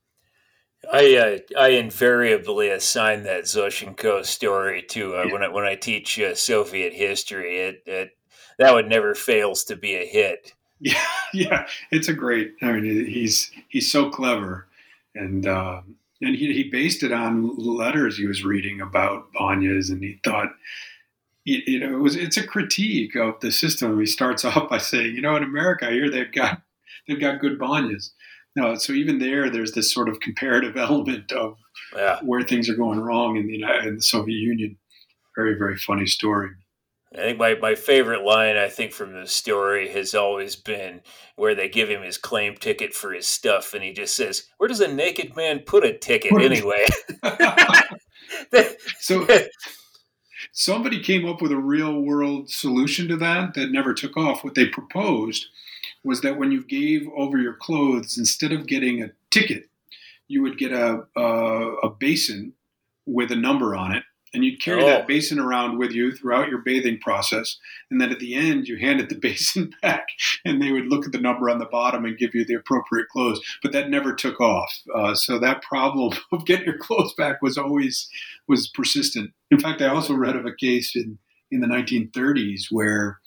I invariably assign that Zoshenko story to when I teach Soviet history. That one never fails to be a hit. Yeah, it's a great. I mean, he's so clever, and he based it on letters he was reading about banyas, and he thought, it's a critique of the system. He starts off by saying, in America here they've got good banyas. No, so even there's this sort of comparative element of where things are going wrong in the Soviet Union. Very, very funny story. I think my favorite line, from the story has always been where they give him his claim ticket for his stuff, and he just says, "Where does a naked man put a ticket anyway?" So somebody came up with a real-world solution to that never took off. What they proposed was that when you gave over your clothes, instead of getting a ticket, you would get a basin with a number on it, and you'd carry that basin around with you throughout your bathing process. And then at the end, you handed the basin back, and they would look at the number on the bottom and give you the appropriate clothes. But that never took off. So that problem of getting your clothes back was persistent. In fact, I also read of a case in the 1930s where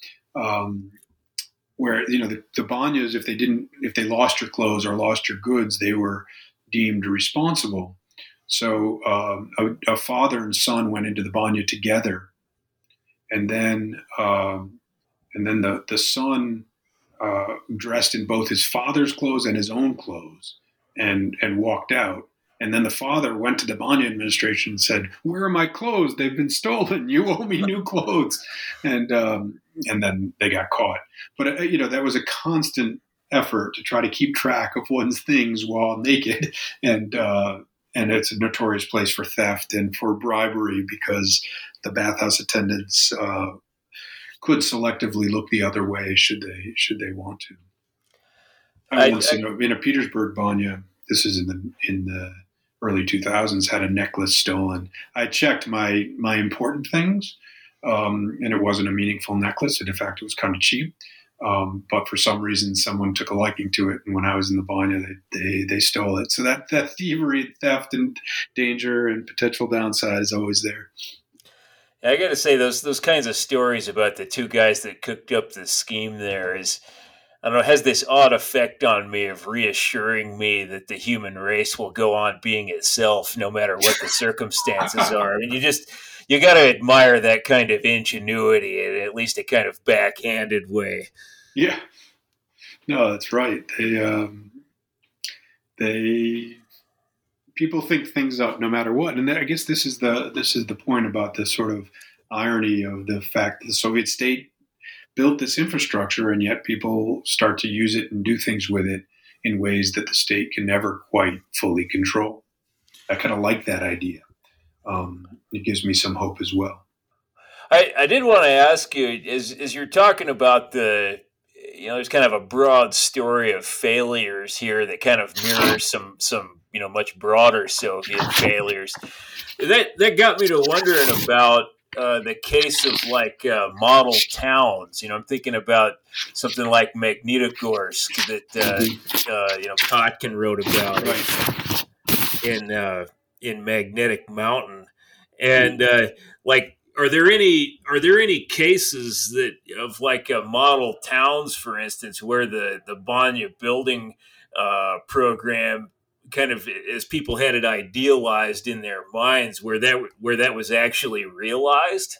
the banyas, if they lost your clothes or lost your goods, they were deemed responsible. So a father and son went into the banya together, and then the son dressed in both his father's clothes and his own clothes, and walked out. And then the father went to the banya administration and said, "Where are my clothes? They've been stolen. You owe me new clothes." And then they got caught. But that was a constant effort to try to keep track of one's things while naked, and it's a notorious place for theft and for bribery because the bathhouse attendants could selectively look the other way should they want to. I once in a Petersburg banya, this is in the early 2000s, had a necklace stolen. I checked my important things, and it wasn't a meaningful necklace. And in fact, it was kind of cheap. But for some reason, someone took a liking to it, and when I was in the banya, they stole it. So that thievery, theft, and danger and potential downside is always there. I got to say, those kinds of stories about the two guys that cooked up the scheme there is, I don't know, has this odd effect on me of reassuring me that the human race will go on being itself no matter what the circumstances are. I mean, you got to admire that kind of ingenuity in at least a kind of backhanded way. Yeah, no, that's right. People think things up no matter what, and I guess this is the point about this sort of irony of the fact that the Soviet state built this infrastructure, and yet people start to use it and do things with it in ways that the state can never quite fully control. I kind of like that idea. It gives me some hope as well. I did want to ask you, as you're talking about there's kind of a broad story of failures here that kind of mirrors some much broader Soviet failures. That got me to wondering about the case of model towns. I'm thinking about something like Magnitogorsk that Kotkin wrote about in Magnetic Mountain, and are there any cases of model towns, for instance, where the Banya building program kind of, as people had it idealized in their minds, where that was actually realized?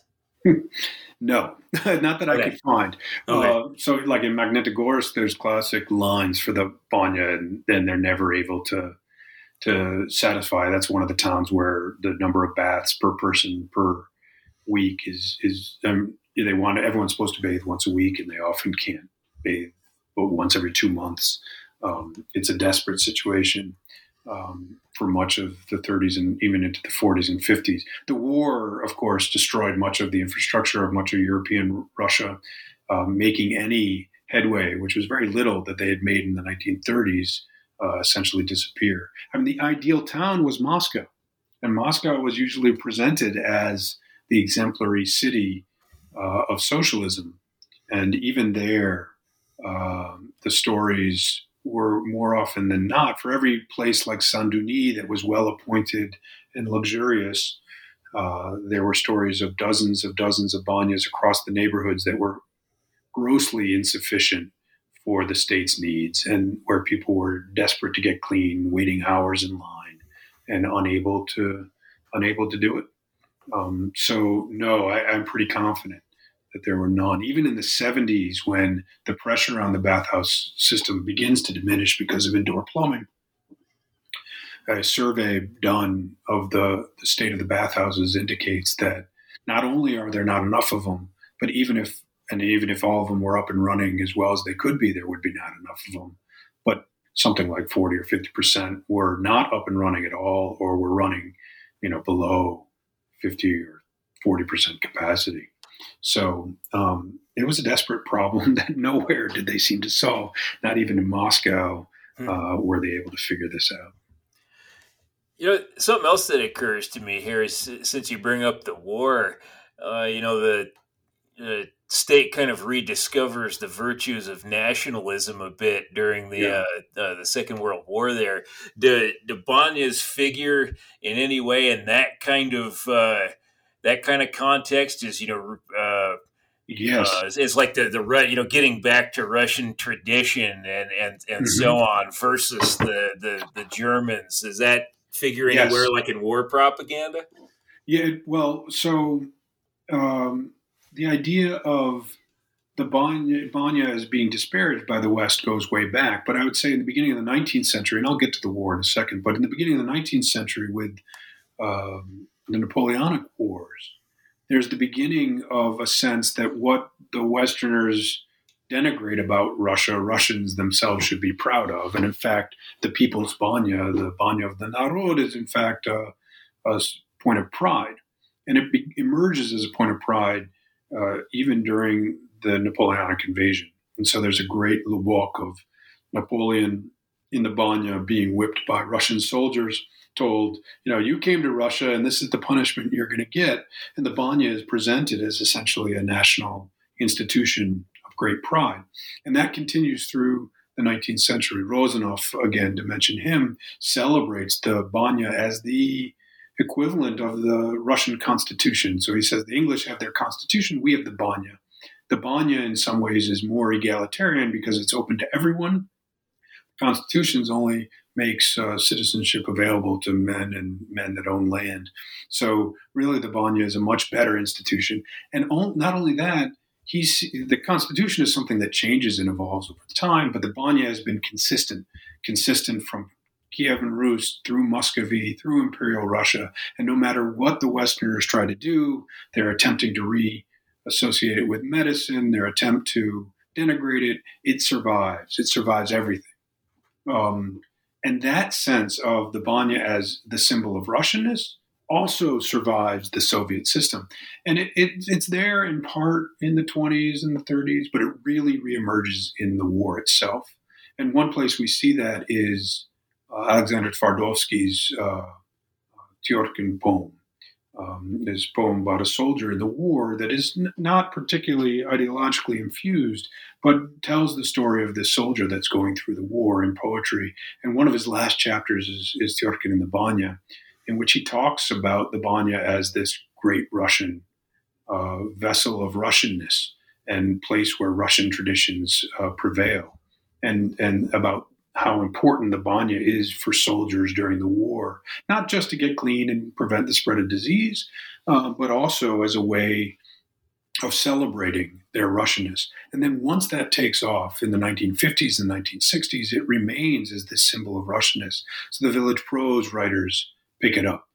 No, not that I could find. Okay. So like in Magnitogorsk, there's classic lines for the Banya, and then they're never able to satisfy. That's one of the towns where the number of baths per person per week is everyone's supposed to bathe once a week, and they often can't bathe but once every 2 months. It's a desperate situation for much of the 30s and even into the 40s and 50s. The war, of course, destroyed much of the infrastructure of much of European Russia, making any headway, which was very little that they had made in the 1930s, essentially disappear. I mean, the ideal town was Moscow, and Moscow was usually presented as the exemplary city of socialism. And even there, the stories were more often than not, for every place like Saint-Denis that was well appointed and luxurious, there were stories of dozens of banyas across the neighborhoods that were grossly insufficient for the state's needs, and where people were desperate to get clean, waiting hours in line, and unable to do it. So no, I'm pretty confident that there were none. Even in the 70s, when the pressure on the bathhouse system begins to diminish because of indoor plumbing, a survey done of the state of the bathhouses indicates that not only are there not enough of them, but even if all of them were up and running as well as they could be, there would be not enough of them. But something like 40 or 50% were not up and running at all, or were running, below 50 or 40% capacity. So it was a desperate problem that nowhere did they seem to solve. Not even in Moscow were they able to figure this out. Something else that occurs to me here is, since you bring up the war, the state kind of rediscovers the virtues of nationalism a bit during the Second World War. There, do Banya's figure in any way in that kind of context? Is yes, it's like the getting back to Russian tradition and so on versus the Germans. Does that figure anywhere, like in war propaganda? Yeah. Well, so. The idea of the Banya as being disparaged by the West goes way back. But I would say in the beginning of the 19th century, and I'll get to the war in a second, but in the beginning of the 19th century with the Napoleonic Wars, there's the beginning of a sense that what the Westerners denigrate about Russia, Russians themselves should be proud of. And in fact, the people's Banya, the Banya of the Narod, is in fact a point of pride. And it emerges as a point of pride even during the Napoleonic invasion. And so there's a great Lubok of Napoleon in the Banya being whipped by Russian soldiers, told, you came to Russia and this is the punishment you're going to get. And the Banya is presented as essentially a national institution of great pride. And that continues through the 19th century. Rozanov, again, to mention him, celebrates the Banya as the equivalent of the Russian constitution. So he says the English have their constitution, we have the Banya. The Banya in some ways is more egalitarian because it's open to everyone. Constitutions only makes citizenship available to men and men that own land. So really the Banya is a much better institution. And not only that, the Constitution is something that changes and evolves over time, but the Banya has been consistent from Kievan Rus through Muscovy, through Imperial Russia. And no matter what the Westerners try to do, they're attempting to re-associate it with medicine, their attempt to denigrate it, it survives. It survives everything. And that sense of the Banya as the symbol of Russianness also survives the Soviet system. And it's there in part in the 20s and the 30s, but it really reemerges in the war itself. And one place we see that is Alexander Twardowski's Tyorkin poem. His poem about a soldier in the war that is not particularly ideologically infused, but tells the story of this soldier that's going through the war in poetry. And one of his last chapters is Tyorkin in the Banya, in which he talks about the Banya as this great Russian vessel of Russianness and place where Russian traditions prevail, and about how important the Banya is for soldiers during the war, not just to get clean and prevent the spread of disease, but also as a way of celebrating their Russianness. And then once that takes off in the 1950s and 1960s, it remains as this symbol of Russianness. So the village prose writers pick it up.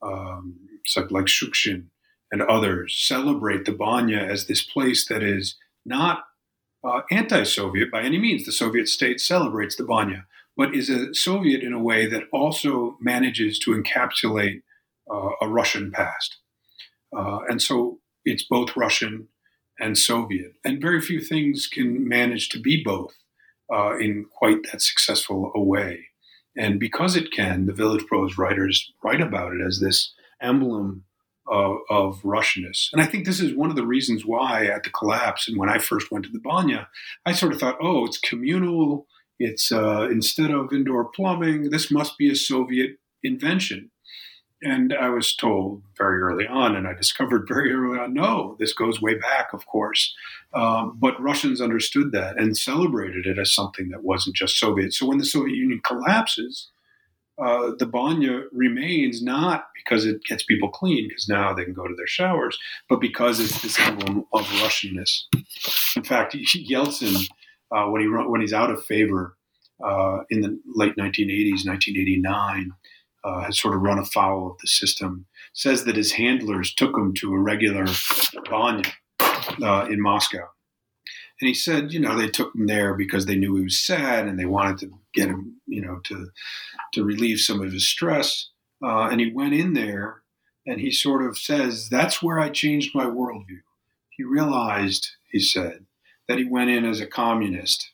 So like Shukshin and others celebrate the Banya as this place that is not anti-Soviet by any means. The Soviet state celebrates the Banya, but is a Soviet in a way that also manages to encapsulate a Russian past. And so it's both Russian and Soviet. And very few things can manage to be both in quite that successful a way. And because it can, the village prose writers write about it as this emblem of Russianness. And I think this is one of the reasons why at the collapse and when I first went to the Banya, I sort of thought, it's communal. It's instead of indoor plumbing, this must be a Soviet invention. And I was told very early on, and I discovered very early on, no, this goes way back, of course. But Russians understood that and celebrated it as something that wasn't just Soviet. So when the Soviet Union collapses, the Banya remains not because it gets people clean, because now they can go to their showers, but because it's this emblem of Russianness. In fact, Yeltsin, when he's out of favor in the late 1980s, 1989, has sort of run afoul of the system, says that his handlers took him to a regular Banya in Moscow. And he said, they took him there because they knew he was sad and they wanted to get him, to relieve some of his stress. And he went in there and he sort of says, that's where I changed my worldview. He realized, he said, that he went in as a communist,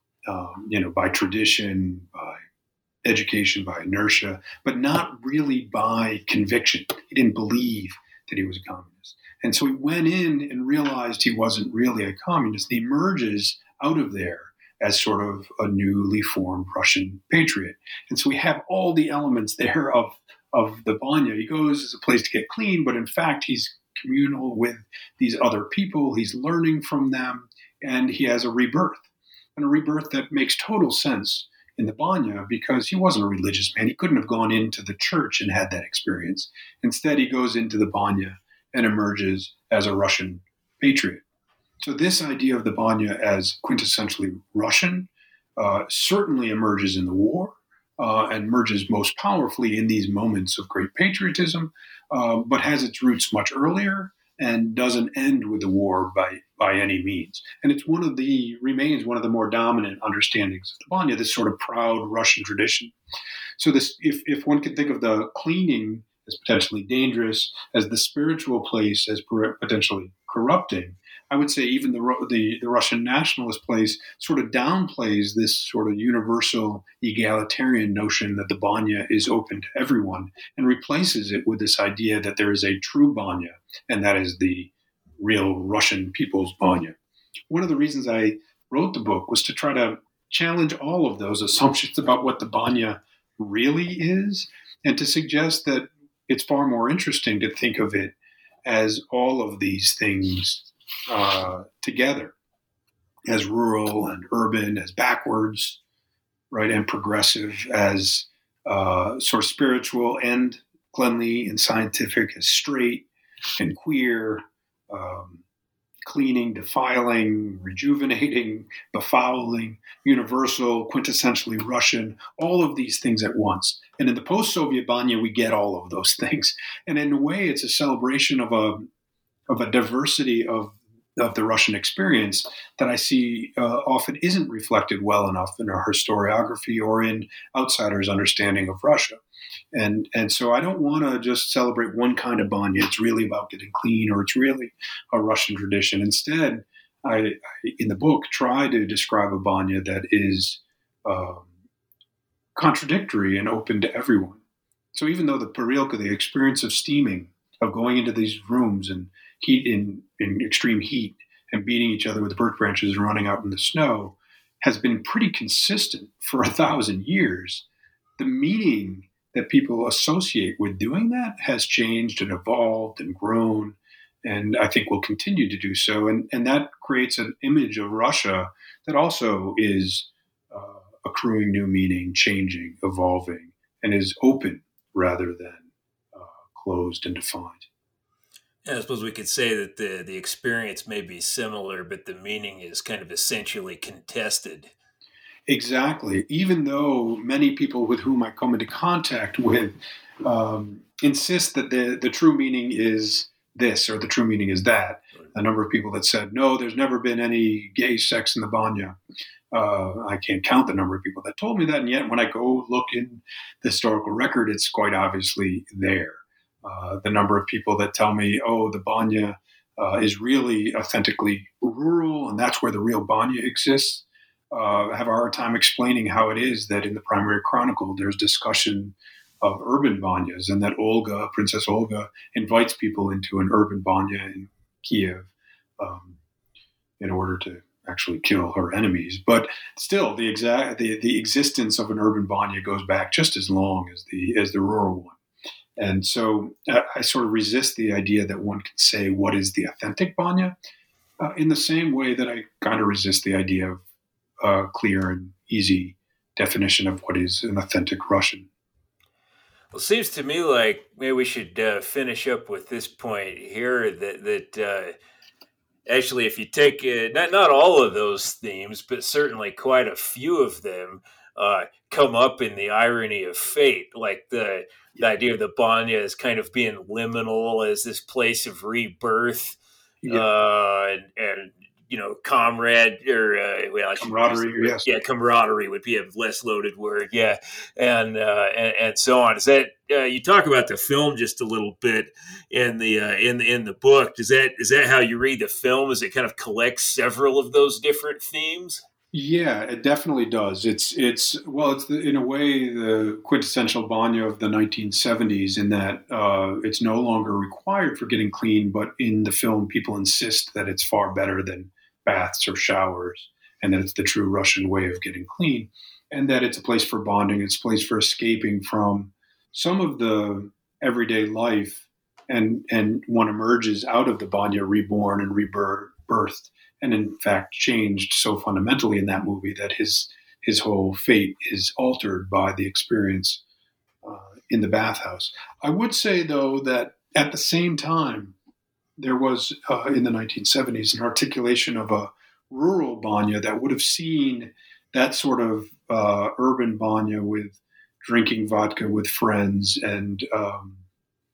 by tradition, by education, by inertia, but not really by conviction. He didn't believe that he was a communist. And so he went in and realized he wasn't really a communist. He emerges out of there as sort of a newly formed Russian patriot. And so we have all the elements there of the Banya. He goes as a place to get clean, but in fact, he's communal with these other people. He's learning from them, and he has a rebirth, and a rebirth that makes total sense in the Banya because he wasn't a religious man. He couldn't have gone into the church and had that experience. Instead, he goes into the Banya and emerges as a Russian patriot. So this idea of the Banya as quintessentially Russian certainly emerges in the war and emerges most powerfully in these moments of great patriotism, but has its roots much earlier and doesn't end with the war by by any means. And it's remains one of the more dominant understandings of the banya, this sort of proud Russian tradition. So this, if one could think of the cleaning as potentially dangerous, as the spiritual place as potentially corrupting, I would say even the Russian nationalist place sort of downplays this sort of universal egalitarian notion that the banya is open to everyone and replaces it with this idea that there is a true banya, and that is the real Russian people's banya. One of the reasons I wrote the book was to try to challenge all of those assumptions about what the banya really is, and to suggest that it's far more interesting to think of it as all of these things together, as rural and urban, as backwards, right, and progressive, as sort of spiritual and cleanly and scientific, as straight and queer, cleaning, defiling, rejuvenating, befouling, universal, quintessentially Russian, all of these things at once. And in the post-Soviet banya, we get all of those things. And in a way, it's a celebration of a diversity of the Russian experience that I see often isn't reflected well enough in our historiography or in outsiders' understanding of Russia. And so I don't want to just celebrate one kind of banya. It's really about getting clean, or it's really a Russian tradition. Instead, I in the book, try to describe a banya that is contradictory and open to everyone. So even though the parilka, the experience of steaming, of going into these rooms and heat in extreme heat and beating each other with birch branches and running out in the snow, has been pretty consistent for 1,000 years, the meaning that people associate with doing that has changed and evolved and grown, and I think will continue to do so. And that creates an image of Russia that also is accruing new meaning, changing, evolving, and is open rather than closed and defined. Yeah, I suppose we could say that the experience may be similar, but the meaning is kind of essentially contested. Exactly. Even though many people with whom I come into contact with insist that the true meaning is this or the true meaning is that. A number of people that said, no, there's never been any gay sex in the banya. I can't count the number of people that told me that. And yet when I go look in the historical record, it's quite obviously there. The number of people that tell me, oh, the banya is really authentically rural and that's where the real banya exists. Have a hard time explaining how it is that in the Primary Chronicle there's discussion of urban banyas, and that Princess Olga, invites people into an urban banya in Kiev in order to actually kill her enemies. But still, the existence of an urban banya goes back just as long as the rural one. And so I sort of resist the idea that one can say what is the authentic banya in the same way that I kind of resist the idea of clear and easy definition of what is an authentic Russian. Well, it seems to me like maybe we should finish up with this point here that actually, if you take not all of those themes, but certainly quite a few of them come up in the irony of fate, like the idea of the banya as kind of being liminal, as this place of rebirth, and comrade or camaraderie. Yes. Yeah, camaraderie would be a less loaded word. Yeah, and so on. Is that you talk about the film just a little bit in the book? Is that how you read the film? Is it kind of collects several of those different themes? Yeah, it definitely does. It's in a way the quintessential banya of the 1970s in that it's no longer required for getting clean, but in the film people insist that it's far better than baths or showers, and that it's the true Russian way of getting clean, and that it's a place for bonding, it's a place for escaping from some of the everyday life, and one emerges out of the banya reborn and rebirthed, and in fact changed so fundamentally in that movie that his whole fate is altered by the experience in the bathhouse. I would say, though, that at the same time, there was, in the 1970s, an articulation of a rural banya that would have seen that sort of urban banya with drinking vodka with friends and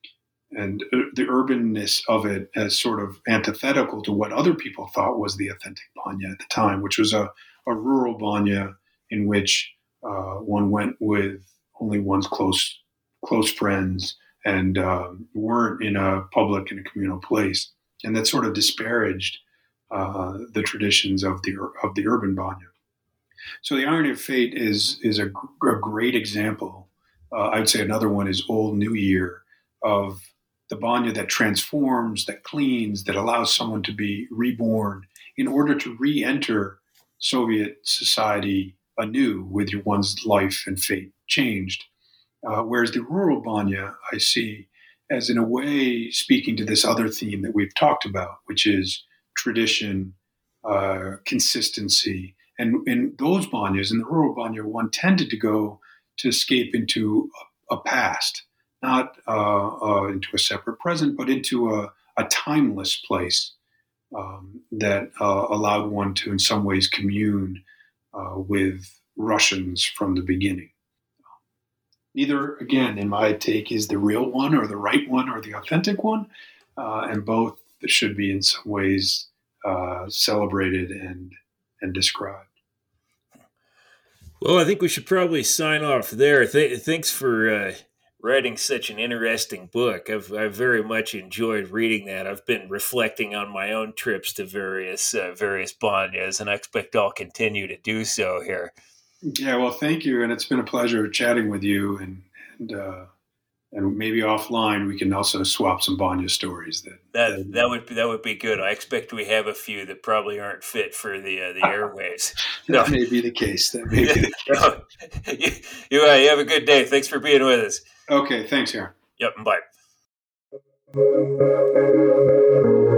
the urbanness of it as sort of antithetical to what other people thought was the authentic Banya at the time, which was a rural Banya in which one went with only one's close friends and weren't in a public and a communal place, and that sort of disparaged the traditions of the urban Banya. So the Irony of Fate is a great example. I'd say another one is Old New Year, of the Banya that transforms, that cleans, that allows someone to be reborn in order to re-enter Soviet society anew with one's life and fate changed. Whereas the rural Banya I see as, in a way, speaking to this other theme that we've talked about, which is tradition, consistency. And in those Banyas, in the rural Banya, one tended to go to escape into a past, not into a separate present, but into a timeless place that allowed one to, in some ways, commune with Russians from the beginning. Neither, again, in my take, is the real one or the right one or the authentic one, and both should be in some ways celebrated and described. Well, I think we should probably sign off there. Thanks for writing such an interesting book. I've very much enjoyed reading that. I've been reflecting on my own trips to various Banyas, and I expect I'll continue to do so here. Yeah, well, thank you, and it's been a pleasure chatting with you, and maybe offline we can also swap some Banya stories. That would be good. I expect we have a few that probably aren't fit for the airwaves. That may be the case. You have a good day. Thanks for being with us. Okay, thanks, Aaron. Yep, bye.